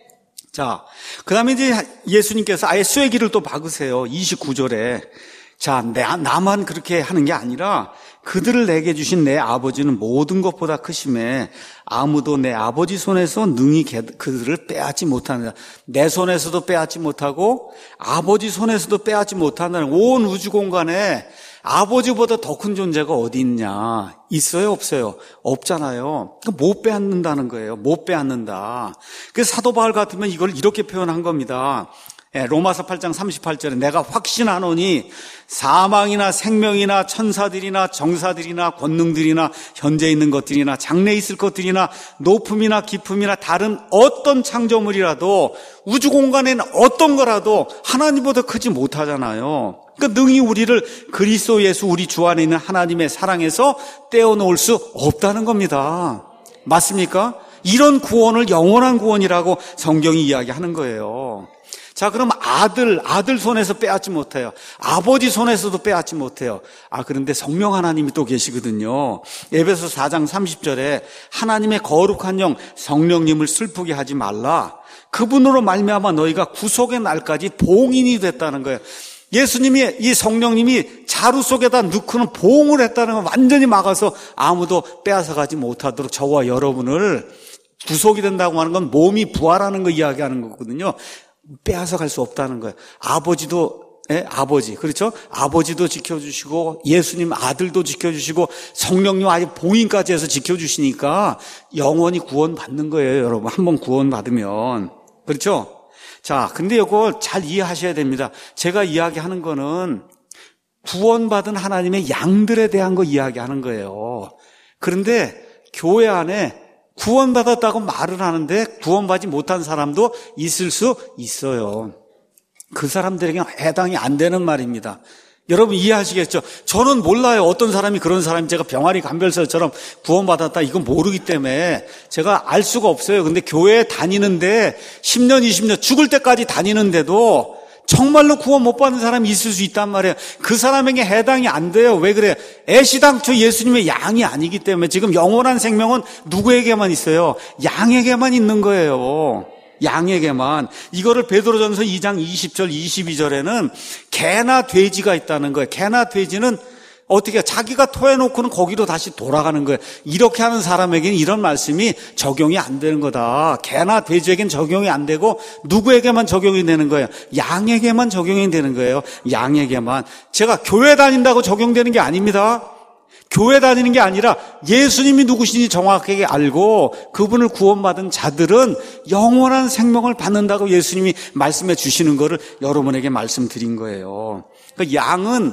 자, 그 다음에 이제 예수님께서 아예 쇠기를 또 박으세요. 이십구 절에. 자, 내, 나만 그렇게 하는 게 아니라 그들을 내게 주신 내 아버지는 모든 것보다 크심에 아무도 내 아버지 손에서 능히 그들을 빼앗지 못한다. 내 손에서도 빼앗지 못하고 아버지 손에서도 빼앗지 못한다는 온 우주 공간에 아버지보다 더 큰 존재가 어디 있냐? 있어요, 없어요? 없잖아요. 못 빼앗는다는 거예요. 못 빼앗는다. 그래서 사도 바울 같으면 이걸 이렇게 표현한 겁니다. 로마서 팔 장 삼십팔 절에 내가 확신하노니 사망이나 생명이나 천사들이나 정사들이나 권능들이나 현재 있는 것들이나 장래 있을 것들이나 높음이나 깊음이나 다른 어떤 창조물이라도 우주 공간에는 어떤 거라도 하나님보다 크지 못하잖아요. 그러니까 능히 우리를 그리스도 예수 우리 주 안에 있는 하나님의 사랑에서 떼어놓을 수 없다는 겁니다. 맞습니까? 이런 구원을 영원한 구원이라고 성경이 이야기하는 거예요. 자, 그럼 아들, 아들 손에서 빼앗지 못해요. 아버지 손에서도 빼앗지 못해요. 아, 그런데 성령 하나님이 또 계시거든요. 에베소 사 장 삼십 절에 하나님의 거룩한 영 성령님을 슬프게 하지 말라. 그분으로 말미암아 너희가 구속의 날까지 봉인이 됐다는 거예요. 예수님이, 이 성령님이 자루 속에다 넣고는 봉을 했다는 걸 완전히 막아서 아무도 빼앗아가지 못하도록 저와 여러분을 구속이 된다고 하는 건 몸이 부활하는 거 이야기하는 거거든요. 빼앗아갈 수 없다는 거예요. 아버지도, 예, 아버지, 그렇죠? 아버지도 지켜주시고 예수님 아들도 지켜주시고 성령님 아주 봉인까지 해서 지켜주시니까 영원히 구원받는 거예요, 여러분. 한번 구원받으면. 그렇죠? 자, 근데 이거 잘 이해하셔야 됩니다. 제가 이야기하는 거는 구원받은 하나님의 양들에 대한 거 이야기하는 거예요. 그런데 교회 안에 구원받았다고 말을 하는데 구원받지 못한 사람도 있을 수 있어요. 그 사람들에게 해당이 안 되는 말입니다. 여러분 이해하시겠죠? 저는 몰라요. 어떤 사람이 그런 사람이 제가 병아리 감별사처럼 구원받았다 이건 모르기 때문에 제가 알 수가 없어요. 근데 교회에 다니는데 십 년, 이십 년 죽을 때까지 다니는데도 정말로 구원 못 받는 사람이 있을 수 있단 말이에요. 그 사람에게 해당이 안 돼요. 왜 그래요? 애시당초 예수님의 양이 아니기 때문에 지금 영원한 생명은 누구에게만 있어요? 양에게만 있는 거예요. 양에게만. 이거를 베드로전서 이 장 이십 절 이십이 절에는 개나 돼지가 있다는 거예요. 개나 돼지는 어떻게 자기가 토해놓고는 거기로 다시 돌아가는 거예요. 이렇게 하는 사람에게는 이런 말씀이 적용이 안 되는 거다. 개나 돼지에겐 적용이 안 되고 누구에게만 적용이 되는 거예요? 양에게만 적용이 되는 거예요. 양에게만. 제가 교회 다닌다고 적용되는 게 아닙니다. 교회 다니는 게 아니라 예수님이 누구신지 정확하게 알고 그분을 구원받은 자들은 영원한 생명을 받는다고 예수님이 말씀해 주시는 거를 여러분에게 말씀드린 거예요. 그러니까 양은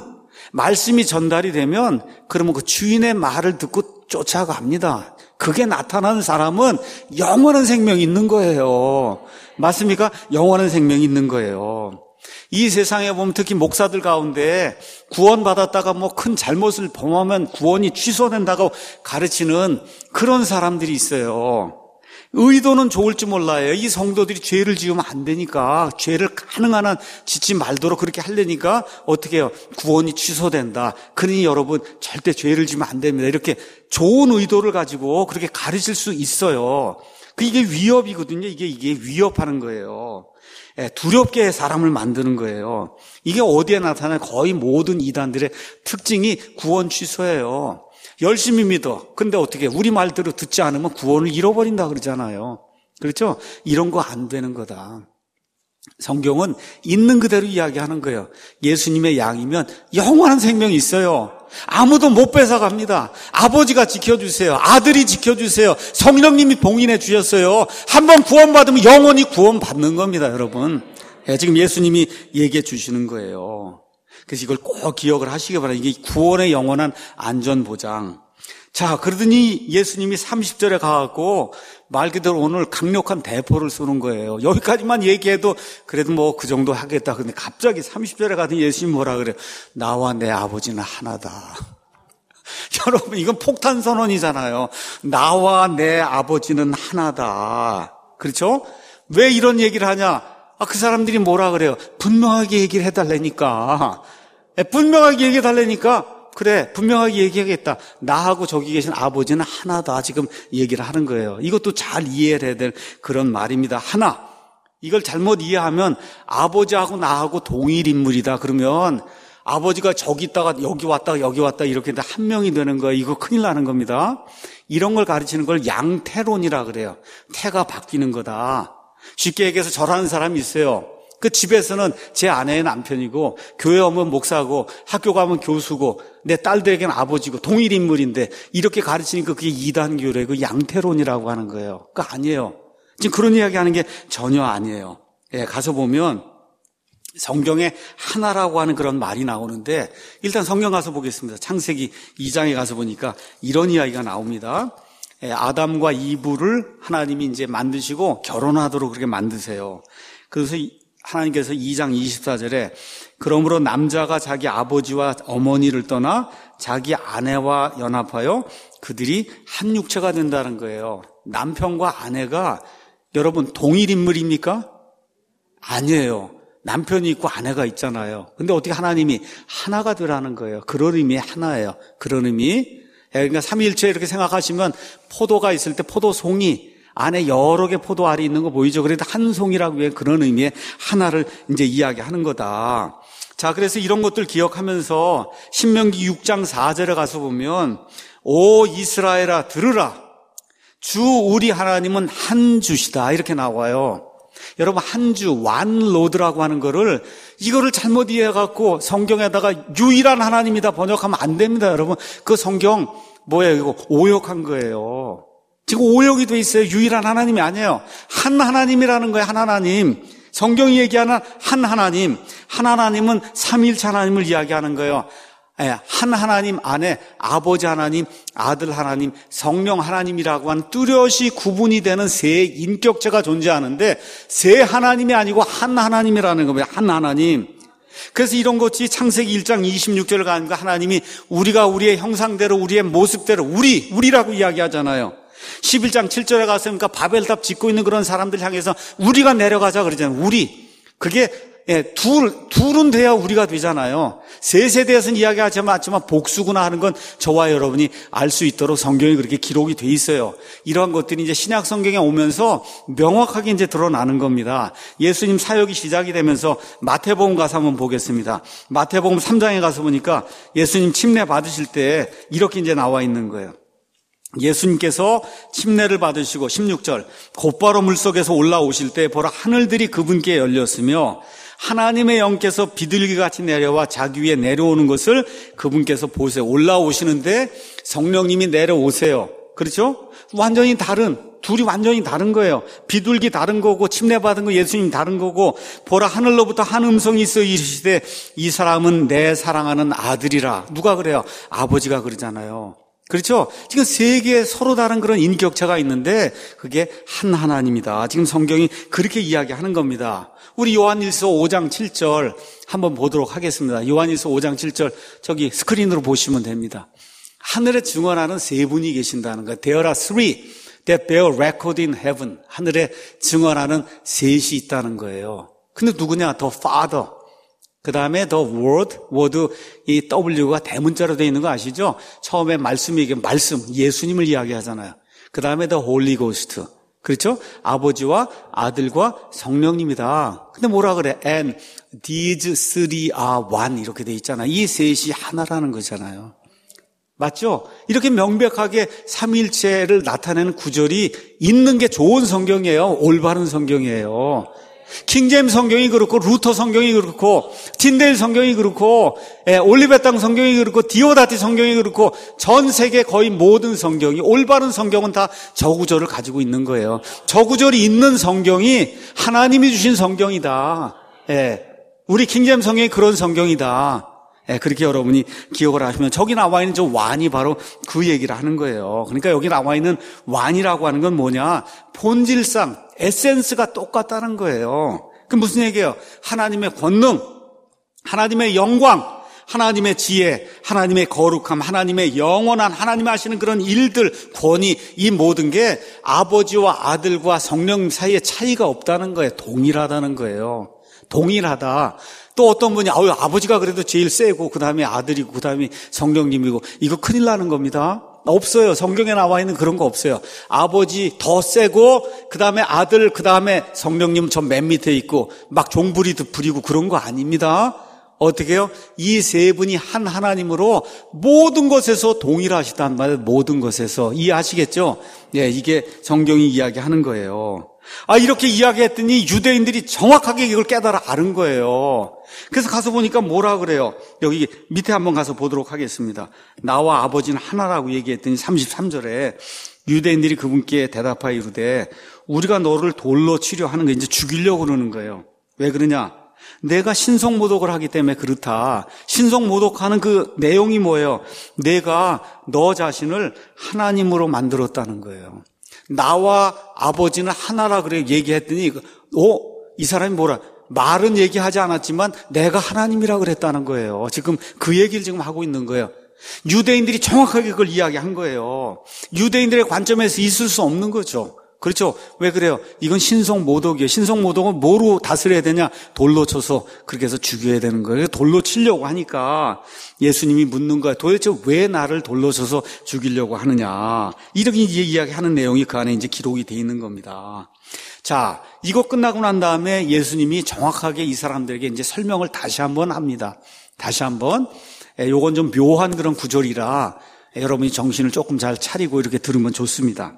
말씀이 전달이 되면 그러면 그 주인의 말을 듣고 쫓아갑니다. 그게 나타나는 사람은 영원한 생명이 있는 거예요. 맞습니까? 영원한 생명이 있는 거예요. 이 세상에 보면 특히 목사들 가운데 구원받았다가 뭐 큰 잘못을 범하면 구원이 취소된다고 가르치는 그런 사람들이 있어요. 의도는 좋을지 몰라요. 이 성도들이 죄를 지으면 안 되니까 죄를 가능한 한 짓지 말도록 그렇게 하려니까 어떻게 해요? 구원이 취소된다. 그러니 여러분 절대 죄를 지으면 안 됩니다. 이렇게 좋은 의도를 가지고 그렇게 가르칠 수 있어요. 이게 위협이거든요. 이게 이게 위협하는 거예요. 두렵게 사람을 만드는 거예요. 이게 어디에 나타나요? 거의 모든 이단들의 특징이 구원 취소예요. 열심히 믿어. 근데 어떻게 우리 말대로 듣지 않으면 구원을 잃어버린다 그러잖아요. 그렇죠? 이런 거 안 되는 거다. 성경은 있는 그대로 이야기하는 거예요. 예수님의 양이면 영원한 생명이 있어요. 아무도 못 뺏어갑니다. 아버지가 지켜주세요. 아들이 지켜주세요. 성령님이 봉인해 주셨어요. 한번 구원받으면 영원히 구원받는 겁니다, 여러분. 예, 지금 예수님이 얘기해 주시는 거예요. 그래서 이걸 꼭 기억을 하시기 바랍니다. 이게 구원의 영원한 안전보장. 자, 그러더니 예수님이 삼십 절에 가갖고 말 그대로 오늘 강력한 대포를 쏘는 거예요. 여기까지만 얘기해도 그래도 뭐 그 정도 하겠다. 근데 갑자기 삼십 절에 가더니 예수님이 뭐라 그래요? 나와 내 아버지는 하나다. 여러분, 이건 폭탄 선언이잖아요. 나와 내 아버지는 하나다. 그렇죠? 왜 이런 얘기를 하냐? 아, 그 사람들이 뭐라 그래요? 분명하게 얘기를 해달라니까. 분명하게 얘기해달라니까. 그래, 분명하게 얘기하겠다. 나하고 저기 계신 아버지는 하나다. 지금 얘기를 하는 거예요. 이것도 잘 이해를 해야 될 그런 말입니다. 하나. 이걸 잘못 이해하면 아버지하고 나하고 동일 인물이다. 그러면 아버지가 저기 있다가 여기 왔다가 여기 왔다 이렇게 한 명이 되는 거예요. 이거 큰일 나는 겁니다. 이런 걸 가르치는 걸 양태론이라 그래요. 태가 바뀌는 거다. 쉽게 얘기해서 절하는 사람이 있어요. 그 집에서는 제 아내의 남편이고 교회 오면 목사고 학교 가면 교수고 내 딸들에게는 아버지고 동일 인물인데 이렇게 가르치니까 그게 이단교래. 그 양태론이라고 하는 거예요. 그거 아니에요. 지금 그런 이야기 하는 게 전혀 아니에요. 예, 가서 보면 성경에 하나라고 하는 그런 말이 나오는데 일단 성경 가서 보겠습니다. 창세기 이 장에 가서 보니까 이런 이야기가 나옵니다. 예, 아담과 이브를 하나님이 이제 만드시고 결혼하도록 그렇게 만드세요. 그래서 하나님께서 이 장 이십사 절에 그러므로 남자가 자기 아버지와 어머니를 떠나 자기 아내와 연합하여 그들이 한 육체가 된다는 거예요. 남편과 아내가 여러분 동일 인물입니까? 아니에요. 남편이 있고 아내가 있잖아요. 근데 어떻게 하나님이 하나가 되라는 거예요. 그런 의미의 하나예요. 그런 의미. 그러니까 삼위일체 이렇게 생각하시면 포도가 있을 때 포도송이 안에 여러 개 포도알이 있는 거 보이죠? 그래도 한 송이라고 해 그런 의미의 하나를 이제 이야기하는 거다. 자, 그래서 이런 것들 기억하면서 신명기 육 장 사 절에 가서 보면 오 이스라엘아 들으라. 주 우리 하나님은 한 주시다. 이렇게 나와요. 여러분 한 주, one Lord라고 하는 거를 이거를 잘못 이해해갖고 성경에다가 유일한 하나님이다 번역하면 안 됩니다. 여러분 그 성경 뭐예요? 이거 오역한 거예요. 지금 오역이 돼 있어요. 유일한 하나님이 아니에요. 한 하나님이라는 거예요. 한 하나님. 성경이 얘기하는 한 하나님. 한 하나님은 삼위일체 하나님을 이야기하는 거예요. 한 하나님 안에 아버지 하나님, 아들 하나님, 성령 하나님이라고 하는 뚜렷이 구분이 되는 세 인격체가 존재하는데 세 하나님이 아니고 한 하나님이라는 겁니다. 한 하나님. 그래서 이런 것이 창세기 일 장 이십육 절을 가니까 하나님이 우리가 우리의 형상대로 우리의 모습대로 우리, 우리라고 이야기하잖아요. 십일 장 칠 절에 갔으니까 바벨탑 짓고 있는 그런 사람들 향해서 우리가 내려가자 그러잖아요. 우리. 그게 예, 둘, 둘은 돼야 우리가 되잖아요. 셋에 대해서는 이야기하지 않지만 복수구나 하는 건 저와 여러분이 알 수 있도록 성경이 그렇게 기록이 돼 있어요. 이러한 것들이 이제 신약 성경에 오면서 명확하게 이제 드러나는 겁니다. 예수님 사역이 시작이 되면서 마태복음 가서 한번 보겠습니다. 마태복음 삼 장에 가서 보니까 예수님 침례 받으실 때 이렇게 이제 나와 있는 거예요. 예수님께서 침례를 받으시고 십육 절 곧바로 물속에서 올라오실 때 보라 하늘들이 그분께 열렸으며 하나님의 영께서 비둘기같이 내려와 자기 위에 내려오는 것을 그분께서 보세요. 올라오시는데 성령님이 내려오세요. 그렇죠? 완전히 다른, 둘이 완전히 다른 거예요. 비둘기 다른 거고 침례 받은 거 예수님 다른 거고 보라 하늘로부터 한 음성이 있어 이르시되 이 사람은 내 사랑하는 아들이라. 누가 그래요? 아버지가 그러잖아요. 그렇죠? 지금 세 개의 서로 다른 그런 인격체가 있는데 그게 한 하나님이다. 지금 성경이 그렇게 이야기하는 겁니다. 우리 요한일서 오 장 칠 절 한번 보도록 하겠습니다. 요한일서 오 장 칠 절 저기 스크린으로 보시면 됩니다. 하늘에 증언하는 세 분이 계신다는 거예요. There are three that bear record in heaven. 하늘에 증언하는 셋이 있다는 거예요. 근데 누구냐? The Father. 그 다음에 the word, word, 이 W가 대문자로 되어 있는 거 아시죠? 처음에 말씀이 이게 말씀, 예수님을 이야기하잖아요. 그 다음에 the Holy Ghost. 그렇죠? 아버지와 아들과 성령님이다. 근데 뭐라 그래? And these three are one. 이렇게 돼 있잖아요. 이 셋이 하나라는 거잖아요. 맞죠? 이렇게 명백하게 삼위일체를 나타내는 구절이 있는 게 좋은 성경이에요. 올바른 성경이에요. 킹제임스 성경이 그렇고 루터 성경이 그렇고 틴데일 성경이 그렇고 예, 올리베땅 성경이 그렇고 디오다티 성경이 그렇고 전 세계 거의 모든 성경이 올바른 성경은 다 저구절을 가지고 있는 거예요. 저구절이 있는 성경이 하나님이 주신 성경이다. 예, 우리 킹제임스 성경이 그런 성경이다. 예, 그렇게 여러분이 기억을 하시면 저기 나와 있는 저 완이 바로 그 얘기를 하는 거예요. 그러니까 여기 나와 있는 완이라고 하는 건 뭐냐? 본질상 에센스가 똑같다는 거예요. 그 무슨 얘기예요? 하나님의 권능, 하나님의 영광, 하나님의 지혜, 하나님의 거룩함, 하나님의 영원한 하나님 하시는 그런 일들, 권위, 이 모든 게 아버지와 아들과 성령 사이에 차이가 없다는 거예요. 동일하다는 거예요. 동일하다. 또 어떤 분이 아유, 아버지가 그래도 제일 세고 그 다음에 아들이고 그 다음에 성령님이고 이거 큰일 나는 겁니다. 없어요. 성경에 나와 있는 그런 거 없어요. 아버지 더 세고 그 다음에 아들 그 다음에 성령님 저 맨 밑에 있고 막 종부리 부리고 그런 거 아닙니다. 어떻게 해요? 이 세 분이 한 하나님으로 모든 것에서 동일하시단 말이에요. 모든 것에서. 이해하시겠죠? 예, 이게 성경이 이야기하는 거예요. 아, 이렇게 이야기했더니 유대인들이 정확하게 이걸 깨달아 아는 거예요. 그래서 가서 보니까 뭐라 그래요? 여기 밑에 한번 가서 보도록 하겠습니다. 나와 아버지는 하나라고 얘기했더니 삼십삼 절에 유대인들이 그분께 대답하여 이르되 우리가 너를 돌로 치려 하는 거 이제 죽이려고 그러는 거예요. 왜 그러냐? 내가 신성모독을 하기 때문에 그렇다. 신성모독하는 그 내용이 뭐예요? 내가 너 자신을 하나님으로 만들었다는 거예요. 나와 아버지는 하나라 그래 얘기했더니 어? 이 사람이 뭐라? 말은 얘기하지 않았지만 내가 하나님이라 그랬다는 거예요. 지금 그 얘기를 지금 하고 있는 거예요. 유대인들이 정확하게 그걸 이야기한 거예요. 유대인들의 관점에서 있을 수 없는 거죠. 그렇죠? 왜 그래요? 이건 신성모독이에요. 신성모독은 뭐로 다스려야 되냐? 돌로 쳐서 그렇게 해서 죽여야 되는 거예요. 돌로 치려고 하니까 예수님이 묻는 거예요. 도대체 왜 나를 돌로 쳐서 죽이려고 하느냐? 이렇게 이야기하는 내용이 그 안에 이제 기록이 돼 있는 겁니다. 자, 이거 끝나고 난 다음에 예수님이 정확하게 이 사람들에게 이제 설명을 다시 한번 합니다. 다시 한번. 요건 좀 묘한 그런 구절이라 여러분이 정신을 조금 잘 차리고 이렇게 들으면 좋습니다.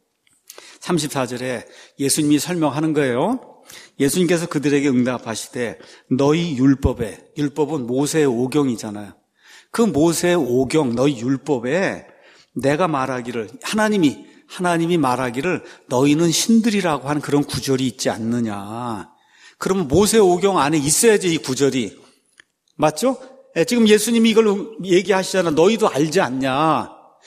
삼십사 절에 예수님이 설명하는 거예요. 예수님께서 그들에게 응답하시되 너희 율법에, 율법은 모세의 오경이잖아요. 그 모세의 오경, 너희 율법에 내가 말하기를, 하나님이 하나님이 말하기를 너희는 신들이라고 하는 그런 구절이 있지 않느냐. 그러면 모세의 오경 안에 있어야지 이 구절이. 맞죠? 지금 예수님이 이걸 얘기하시잖아. 너희도 알지 않냐.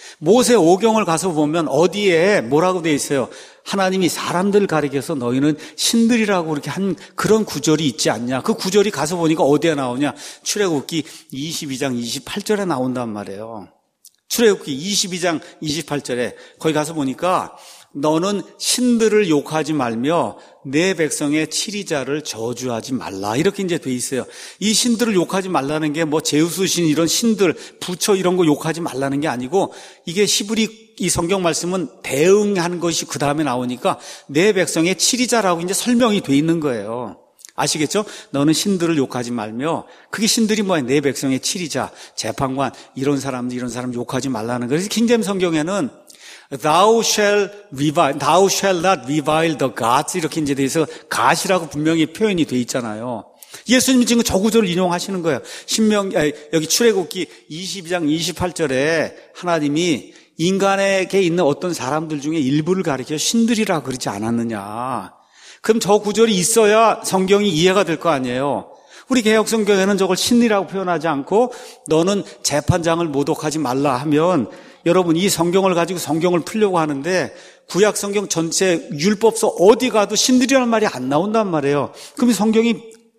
모세 오경을 가서 보면 어디에 뭐라고 돼 있어요? 하나님이 사람들을 가리켜서 너희는 신들이라고 그렇게 한 그런 구절이 있지 않냐? 그 구절이 가서 보니까 어디에 나오냐? 출애굽기 이십이 장 이십팔 절에 나온단 말이에요. 출애굽기 이십이 장 이십팔 절에 거기 가서 보니까 너는 신들을 욕하지 말며 내 백성의 치리자를 저주하지 말라. 이렇게 이제 돼 있어요. 이 신들을 욕하지 말라는 게 뭐 제우스 신 이런 신들, 부처 이런 거 욕하지 말라는 게 아니고 이게 히브리 이 성경 말씀은 대응하는 것이 그 다음에 나오니까 내 백성의 치리자라고 이제 설명이 돼 있는 거예요. 아시겠죠? 너는 신들을 욕하지 말며 그게 신들이 뭐야? 내 백성의 치리자, 재판관 이런 사람들 이런 사람 욕하지 말라는 거예요. 그래서 킹제임 성경에는 Thou shall revile, thou shall not revile the gods 이렇게 이제 돼서 갓이라고 분명히 표현이 돼 있잖아요. 예수님이 지금 저 구절을 인용하시는 거예요. 신명 여기 출애굽기 이십이 장 이십팔 절에 하나님이 인간에게 있는 어떤 사람들 중에 일부를 가리켜 신들이라 그러지 않았느냐. 그럼 저 구절이 있어야 성경이 이해가 될 거 아니에요. 우리 개혁성경에는 저걸 신이라고 표현하지 않고 너는 재판장을 모독하지 말라 하면 여러분 이 성경을 가지고 성경을 풀려고 하는데 구약 성경 전체 율법서 어디 가도 신들이라는 말이 안 나온단 말이에요. 그럼 성경이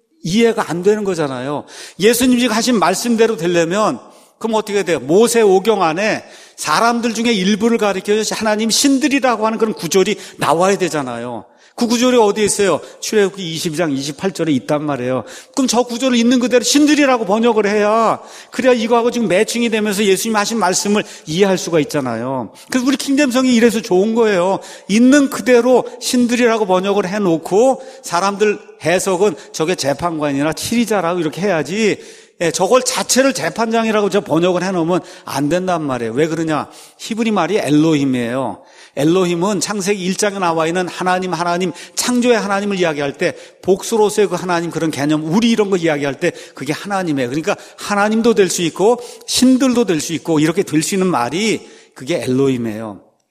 이해가 안 되는 거잖아요. 예수님이 하신 말씀대로 되려면 그럼 어떻게 돼요? 모세 오경 안에 사람들 중에 일부를 가리켜서 하나님 신들이라고 하는 그런 구절이 나와야 되잖아요. 그 구절이 어디에 있어요? 출애굽기 이십이 장 이십팔 절에 있단 말이에요. 그럼 저 구절을 있는 그대로 신들이라고 번역을 해야 그래야 이거하고 지금 매칭이 되면서 예수님 하신 말씀을 이해할 수가 있잖아요. 그래서 우리 킹잼성이 이래서 좋은 거예요. 있는 그대로 신들이라고 번역을 해놓고 사람들 해석은 저게 재판관이나 치리자라고 이렇게 해야지 예, 저걸 자체를 재판장이라고 저 번역을 해놓으면 안 된단 말이에요. 왜 그러냐? 히브리 말이 엘로힘이에요. 엘로힘은 창세기 일 장에 나와 있는 하나님, 하나님, 창조의 하나님을 이야기할 때 복수로서의 그 하나님 그런 개념, 우리 이런 거 이야기할 때 그게 하나님이에요. 그러니까 하나님도 될 수 있고 신들도 될 수 있고 이렇게 될 수 있는 말이 그게 엘로힘이에요.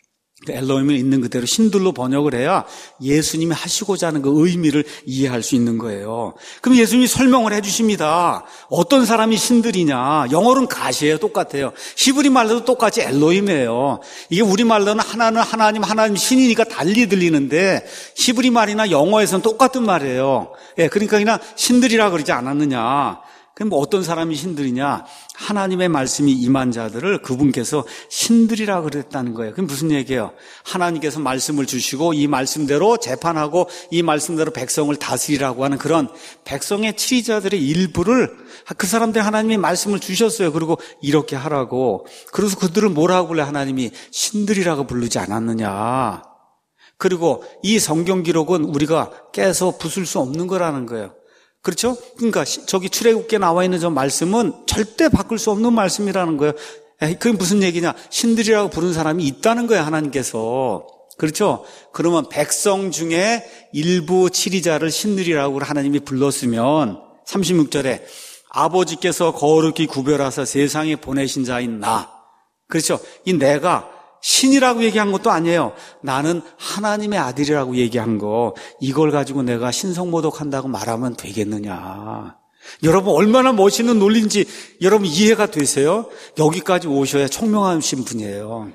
엘로힘을 있는 그대로 신들로 번역을 해야 예수님이 하시고자 하는 그 의미를 이해할 수 있는 거예요. 그럼 예수님이 설명을 해 주십니다. 어떤 사람이 신들이냐. 영어로는 가시예요. 똑같아요. 히브리 말로도 똑같이 엘로힘이에요. 이게 우리말로는 하나는 하나님, 하나님 신이니까 달리 들리는데 히브리 말이나 영어에서는 똑같은 말이에요. 예, 그러니까 그냥 신들이라 그러지 않았느냐. 그럼 뭐 어떤 사람이 신들이냐? 하나님의 말씀이 임한 자들을 그분께서 신들이라 그랬다는 거예요. 그럼 무슨 얘기예요? 하나님께서 말씀을 주시고 이 말씀대로 재판하고 이 말씀대로 백성을 다스리라고 하는 그런 백성의 치리자들의 일부를 그 사람들이 하나님이 말씀을 주셨어요. 그리고 이렇게 하라고. 그래서 그들을 뭐라고 불러? 하나님이 신들이라고 부르지 않았느냐. 그리고 이 성경 기록은 우리가 깨서 부술 수 없는 거라는 거예요. 그렇죠? 그러니까 저기 출애굽기에 나와 있는 저 말씀은 절대 바꿀 수 없는 말씀이라는 거예요. 그게 무슨 얘기냐? 신들이라고 부른 사람이 있다는 거예요, 하나님께서. 그렇죠? 그러면 백성 중에 일부 치리자를 신들이라고 하나님이 불렀으면 삼십육 절에 아버지께서 거룩히 구별하사 세상에 보내신 자인 나. 그렇죠? 이 내가 신이라고 얘기한 것도 아니에요. 나는 하나님의 아들이라고 얘기한 거, 이걸 가지고 내가 신성모독한다고 말하면 되겠느냐. 여러분 얼마나 멋있는 논리인지 여러분 이해가 되세요? 여기까지 오셔야 총명하신 분이에요.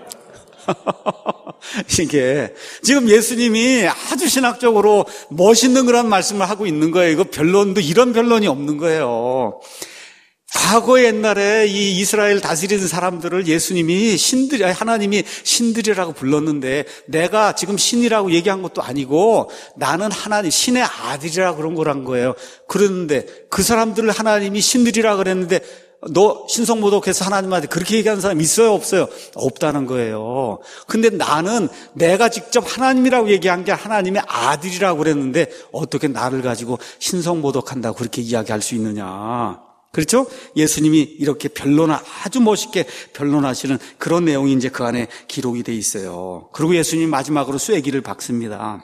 이게 지금 예수님이 아주 신학적으로 멋있는 그런 말씀을 하고 있는 거예요. 이거 변론도 이런 변론이 없는 거예요. 과거 옛날에 이 이스라엘 다스리는 사람들을 예수님이 신들이, 하나님이 신들이라고 불렀는데 내가 지금 신이라고 얘기한 것도 아니고 나는 하나님, 신의 아들이라고 그런 거란 거예요. 그랬는데 그 사람들을 하나님이 신들이라고 그랬는데 너 신성모독해서 하나님한테 그렇게 얘기하는 사람 있어요? 없어요? 없다는 거예요. 근데 나는 내가 직접 하나님이라고 얘기한 게 하나님의 아들이라고 그랬는데 어떻게 나를 가지고 신성모독한다고 그렇게 이야기할 수 있느냐. 그렇죠? 예수님이 이렇게 변론을 아주 멋있게 변론하시는 그런 내용이 이제 그 안에 기록이 돼 있어요. 그리고 예수님 마지막으로 쐐기를 박습니다.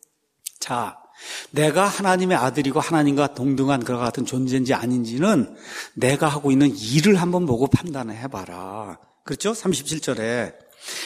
자, 내가 하나님의 아들이고 하나님과 동등한 그와 같은 존재인지 아닌지는 내가 하고 있는 일을 한번 보고 판단을 해봐라. 그렇죠? 삼십칠 절에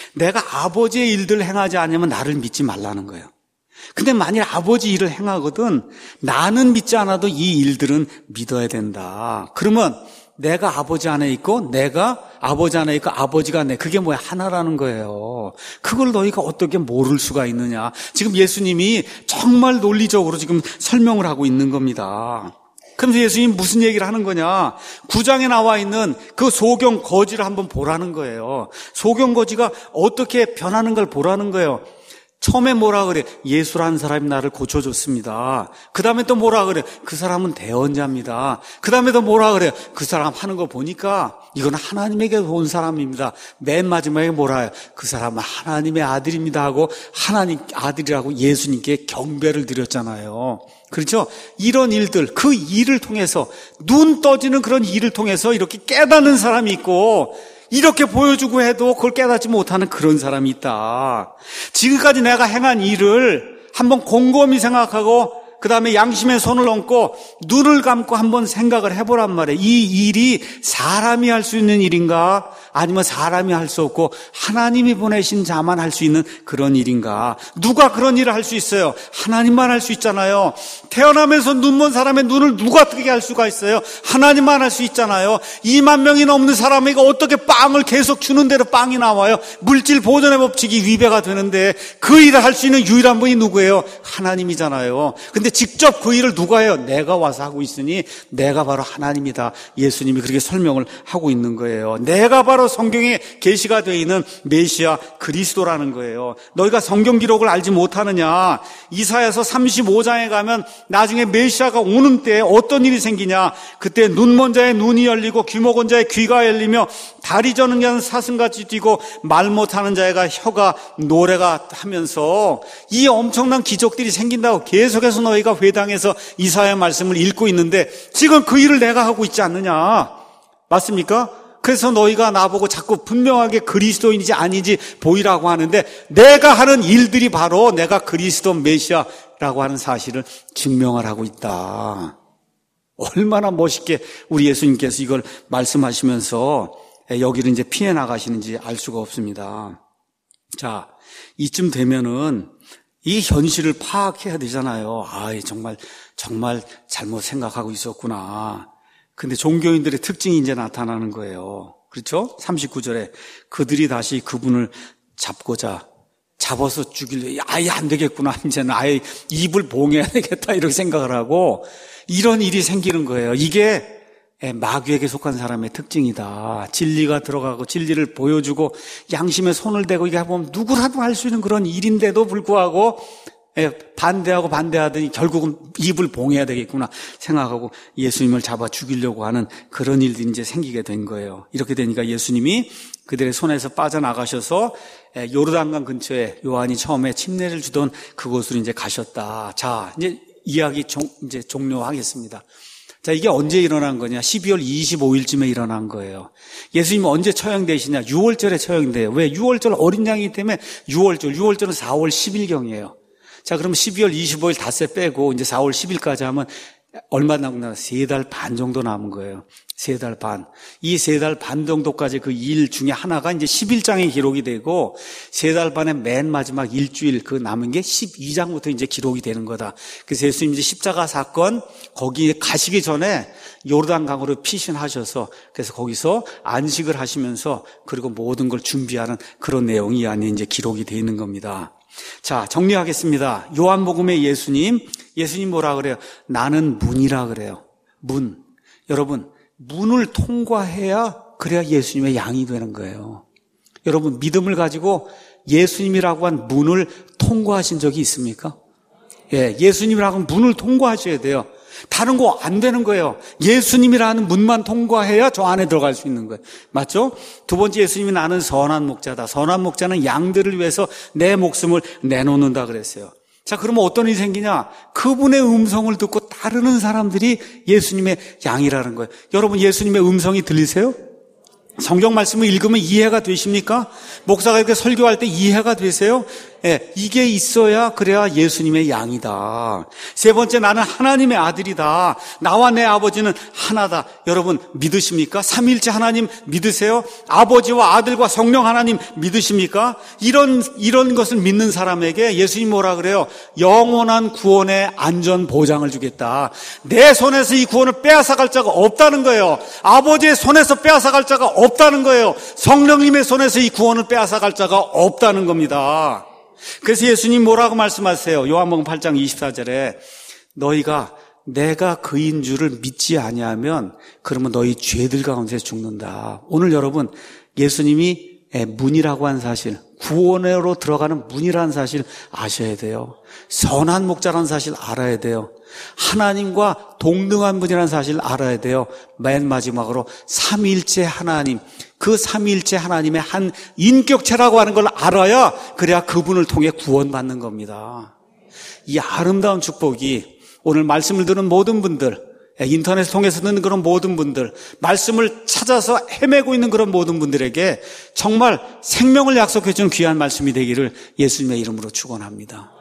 내가 아버지의 일들을 행하지 않으면 나를 믿지 말라는 거예요. 근데 만일 아버지 일을 행하거든 나는 믿지 않아도 이 일들은 믿어야 된다. 그러면 내가 아버지 안에 있고 내가 아버지 안에 있고 아버지가 내, 그게 뭐야? 하나라는 거예요. 그걸 너희가 어떻게 모를 수가 있느냐. 지금 예수님이 정말 논리적으로 지금 설명을 하고 있는 겁니다. 그러면서 예수님이 무슨 얘기를 하는 거냐? 구 장에 나와 있는 그 소경 거지를 한번 보라는 거예요. 소경 거지가 어떻게 변하는 걸 보라는 거예요. 처음에 뭐라 그래? 예수라는 사람이 나를 고쳐줬습니다. 그 다음에 또 뭐라 그래? 그 사람은 대언자입니다. 그 다음에 또 뭐라 그래? 그 사람 하는 거 보니까 이건 하나님에게 온 사람입니다. 맨 마지막에 뭐라 해요? 그 사람은 하나님의 아들입니다 하고 하나님 아들이라고 예수님께 경배를 드렸잖아요. 그렇죠? 이런 일들, 그 일을 통해서 눈 떠지는 그런 일을 통해서 이렇게 깨닫는 사람이 있고 이렇게 보여주고 해도 그걸 깨닫지 못하는 그런 사람이 있다. 지금까지 내가 행한 일을 한번 곰곰이 생각하고 그 다음에 양심에 손을 얹고 눈을 감고 한번 생각을 해보란 말이에요. 이 일이 사람이 할 수 있는 일인가? 아니면 사람이 할 수 없고 하나님이 보내신 자만 할 수 있는 그런 일인가? 누가 그런 일을 할 수 있어요? 하나님만 할 수 있잖아요. 태어나면서 눈먼 사람의 눈을 누가 뜨게 할 수가 있어요? 하나님만 할 수 있잖아요. 이만 명이 넘는 사람에게 어떻게 빵을 계속 주는 대로 빵이 나와요? 물질 보존의 법칙이 위배가 되는데 그 일을 할 수 있는 유일한 분이 누구예요? 하나님이잖아요. 근데 직접 그 일을 누가 해요? 내가 와서 하고 있으니 내가 바로 하나님이다. 예수님이 그렇게 설명을 하고 있는 거예요. 내가 바로 성경에 계시가 되어 있는 메시아 그리스도라는 거예요. 너희가 성경 기록을 알지 못하느냐? 이사야서 삼십오 장에 가면 나중에 메시아가 오는 때에 어떤 일이 생기냐? 그때 눈먼 자의 눈이 열리고 귀 먹은 자의 귀가 열리며 다리 저는 자는 사슴같이 뛰고 말 못하는 자가 혀가 노래가 하면서 이 엄청난 기적들이 생긴다고 계속해서 너희가 회당에서 이사야 말씀을 읽고 있는데 지금 그 일을 내가 하고 있지 않느냐? 맞습니까? 그래서 너희가 나보고 자꾸 분명하게 그리스도인이지 아니지 보이라고 하는데 내가 하는 일들이 바로 내가 그리스도 메시아라고 하는 사실을 증명을 하고 있다. 얼마나 멋있게 우리 예수님께서 이걸 말씀하시면서 여기를 이제 피해 나가시는지 알 수가 없습니다. 자, 이쯤 되면은 이 현실을 파악해야 되잖아요. 아, 정말 정말 잘못 생각하고 있었구나. 근데 종교인들의 특징이 이제 나타나는 거예요. 그렇죠? 삼십구 절에 그들이 다시 그분을 잡고자 잡아서 죽이려, 아예 안 되겠구나. 이제는 아예 입을 봉해야 되겠다. 이렇게 생각을 하고 이런 일이 생기는 거예요. 이게 마귀에게 속한 사람의 특징이다. 진리가 들어가고 진리를 보여주고 양심에 손을 대고 이게 보면 누구라도 할 수 있는 그런 일인데도 불구하고 반대하고 반대하더니 결국은 입을 봉해야 되겠구나 생각하고 예수님을 잡아 죽이려고 하는 그런 일들이 이제 생기게 된 거예요. 이렇게 되니까 예수님이 그들의 손에서 빠져나가셔서 요르단강 근처에 요한이 처음에 침례를 주던 그곳으로 이제 가셨다. 자, 이제 이야기 종, 이제 종료하겠습니다. 자, 이게 언제 일어난 거냐? 십이월 이십오일쯤에 일어난 거예요. 예수님이 언제 처형되시냐? 유월절에 처형돼요. 왜? 유월절 어린 양이기 때문에 유월절, 유월절은 사월 십일경이에요. 자, 그럼 십이월 이십오일 닷새 빼고 이제 사월 십일까지 하면 얼마 남았나? 세 달 반 정도 남은 거예요. 세 달 반. 이 세 달 반 정도까지 그 일 중에 하나가 이제 십일장에 기록이 되고 세 달 반의 맨 마지막 일주일 그 남은 게 십이장부터 이제 기록이 되는 거다. 그래서 예수님 이제 십자가 사건 거기에 가시기 전에 요르단강으로 피신하셔서 그래서 거기서 안식을 하시면서 그리고 모든 걸 준비하는 그런 내용이 이 안에 이제 기록이 되어 있는 겁니다. 자, 정리하겠습니다. 요한복음의 예수님, 예수님 뭐라 그래요? 나는 문이라 그래요. 문. 여러분, 문을 통과해야 그래야 예수님의 양이 되는 거예요. 여러분, 믿음을 가지고 예수님이라고 한 문을 통과하신 적이 있습니까? 예, 예수님이라고 한 문을 통과하셔야 돼요. 다른 거 안 되는 거예요. 예수님이라는 문만 통과해야 저 안에 들어갈 수 있는 거예요. 맞죠? 두 번째, 예수님이 나는 선한 목자다. 선한 목자는 양들을 위해서 내 목숨을 내놓는다 그랬어요. 자, 그러면 어떤 일이 생기냐? 그분의 음성을 듣고 따르는 사람들이 예수님의 양이라는 거예요. 여러분, 예수님의 음성이 들리세요? 성경 말씀을 읽으면 이해가 되십니까? 목사가 이렇게 설교할 때 이해가 되세요? 예, 이게 있어야 그래야 예수님의 양이다. 세 번째, 나는 하나님의 아들이다. 나와 내 아버지는 하나다. 여러분 믿으십니까? 삼위일체 하나님 믿으세요? 아버지와 아들과 성령 하나님 믿으십니까? 이런 이런 것을 믿는 사람에게 예수님 뭐라 그래요? 영원한 구원의 안전 보장을 주겠다. 내 손에서 이 구원을 빼앗아갈 자가 없다는 거예요. 아버지의 손에서 빼앗아갈 자가 없다는 거예요. 성령님의 손에서 이 구원을 빼앗아갈 자가 없다는 겁니다. 그래서 예수님 뭐라고 말씀하세요? 요한복음 팔장 이십사절에 너희가 내가 그인 줄을 믿지 아니하면 그러면 너희 죄들 가운데 죽는다. 오늘 여러분, 예수님이 문이라고 한 사실, 구원으로 들어가는 문이라는 사실 아셔야 돼요. 선한 목자라는 사실 알아야 돼요. 하나님과 동등한 분이라는 사실 알아야 돼요. 맨 마지막으로 삼위일체 하나님, 그 삼위일체 하나님의 한 인격체라고 하는 걸 알아야 그래야 그분을 통해 구원받는 겁니다. 이 아름다운 축복이 오늘 말씀을 듣는 모든 분들, 인터넷을 통해서 듣는 그런 모든 분들, 말씀을 찾아서 헤매고 있는 그런 모든 분들에게 정말 생명을 약속해 주는 귀한 말씀이 되기를 예수님의 이름으로 축원합니다.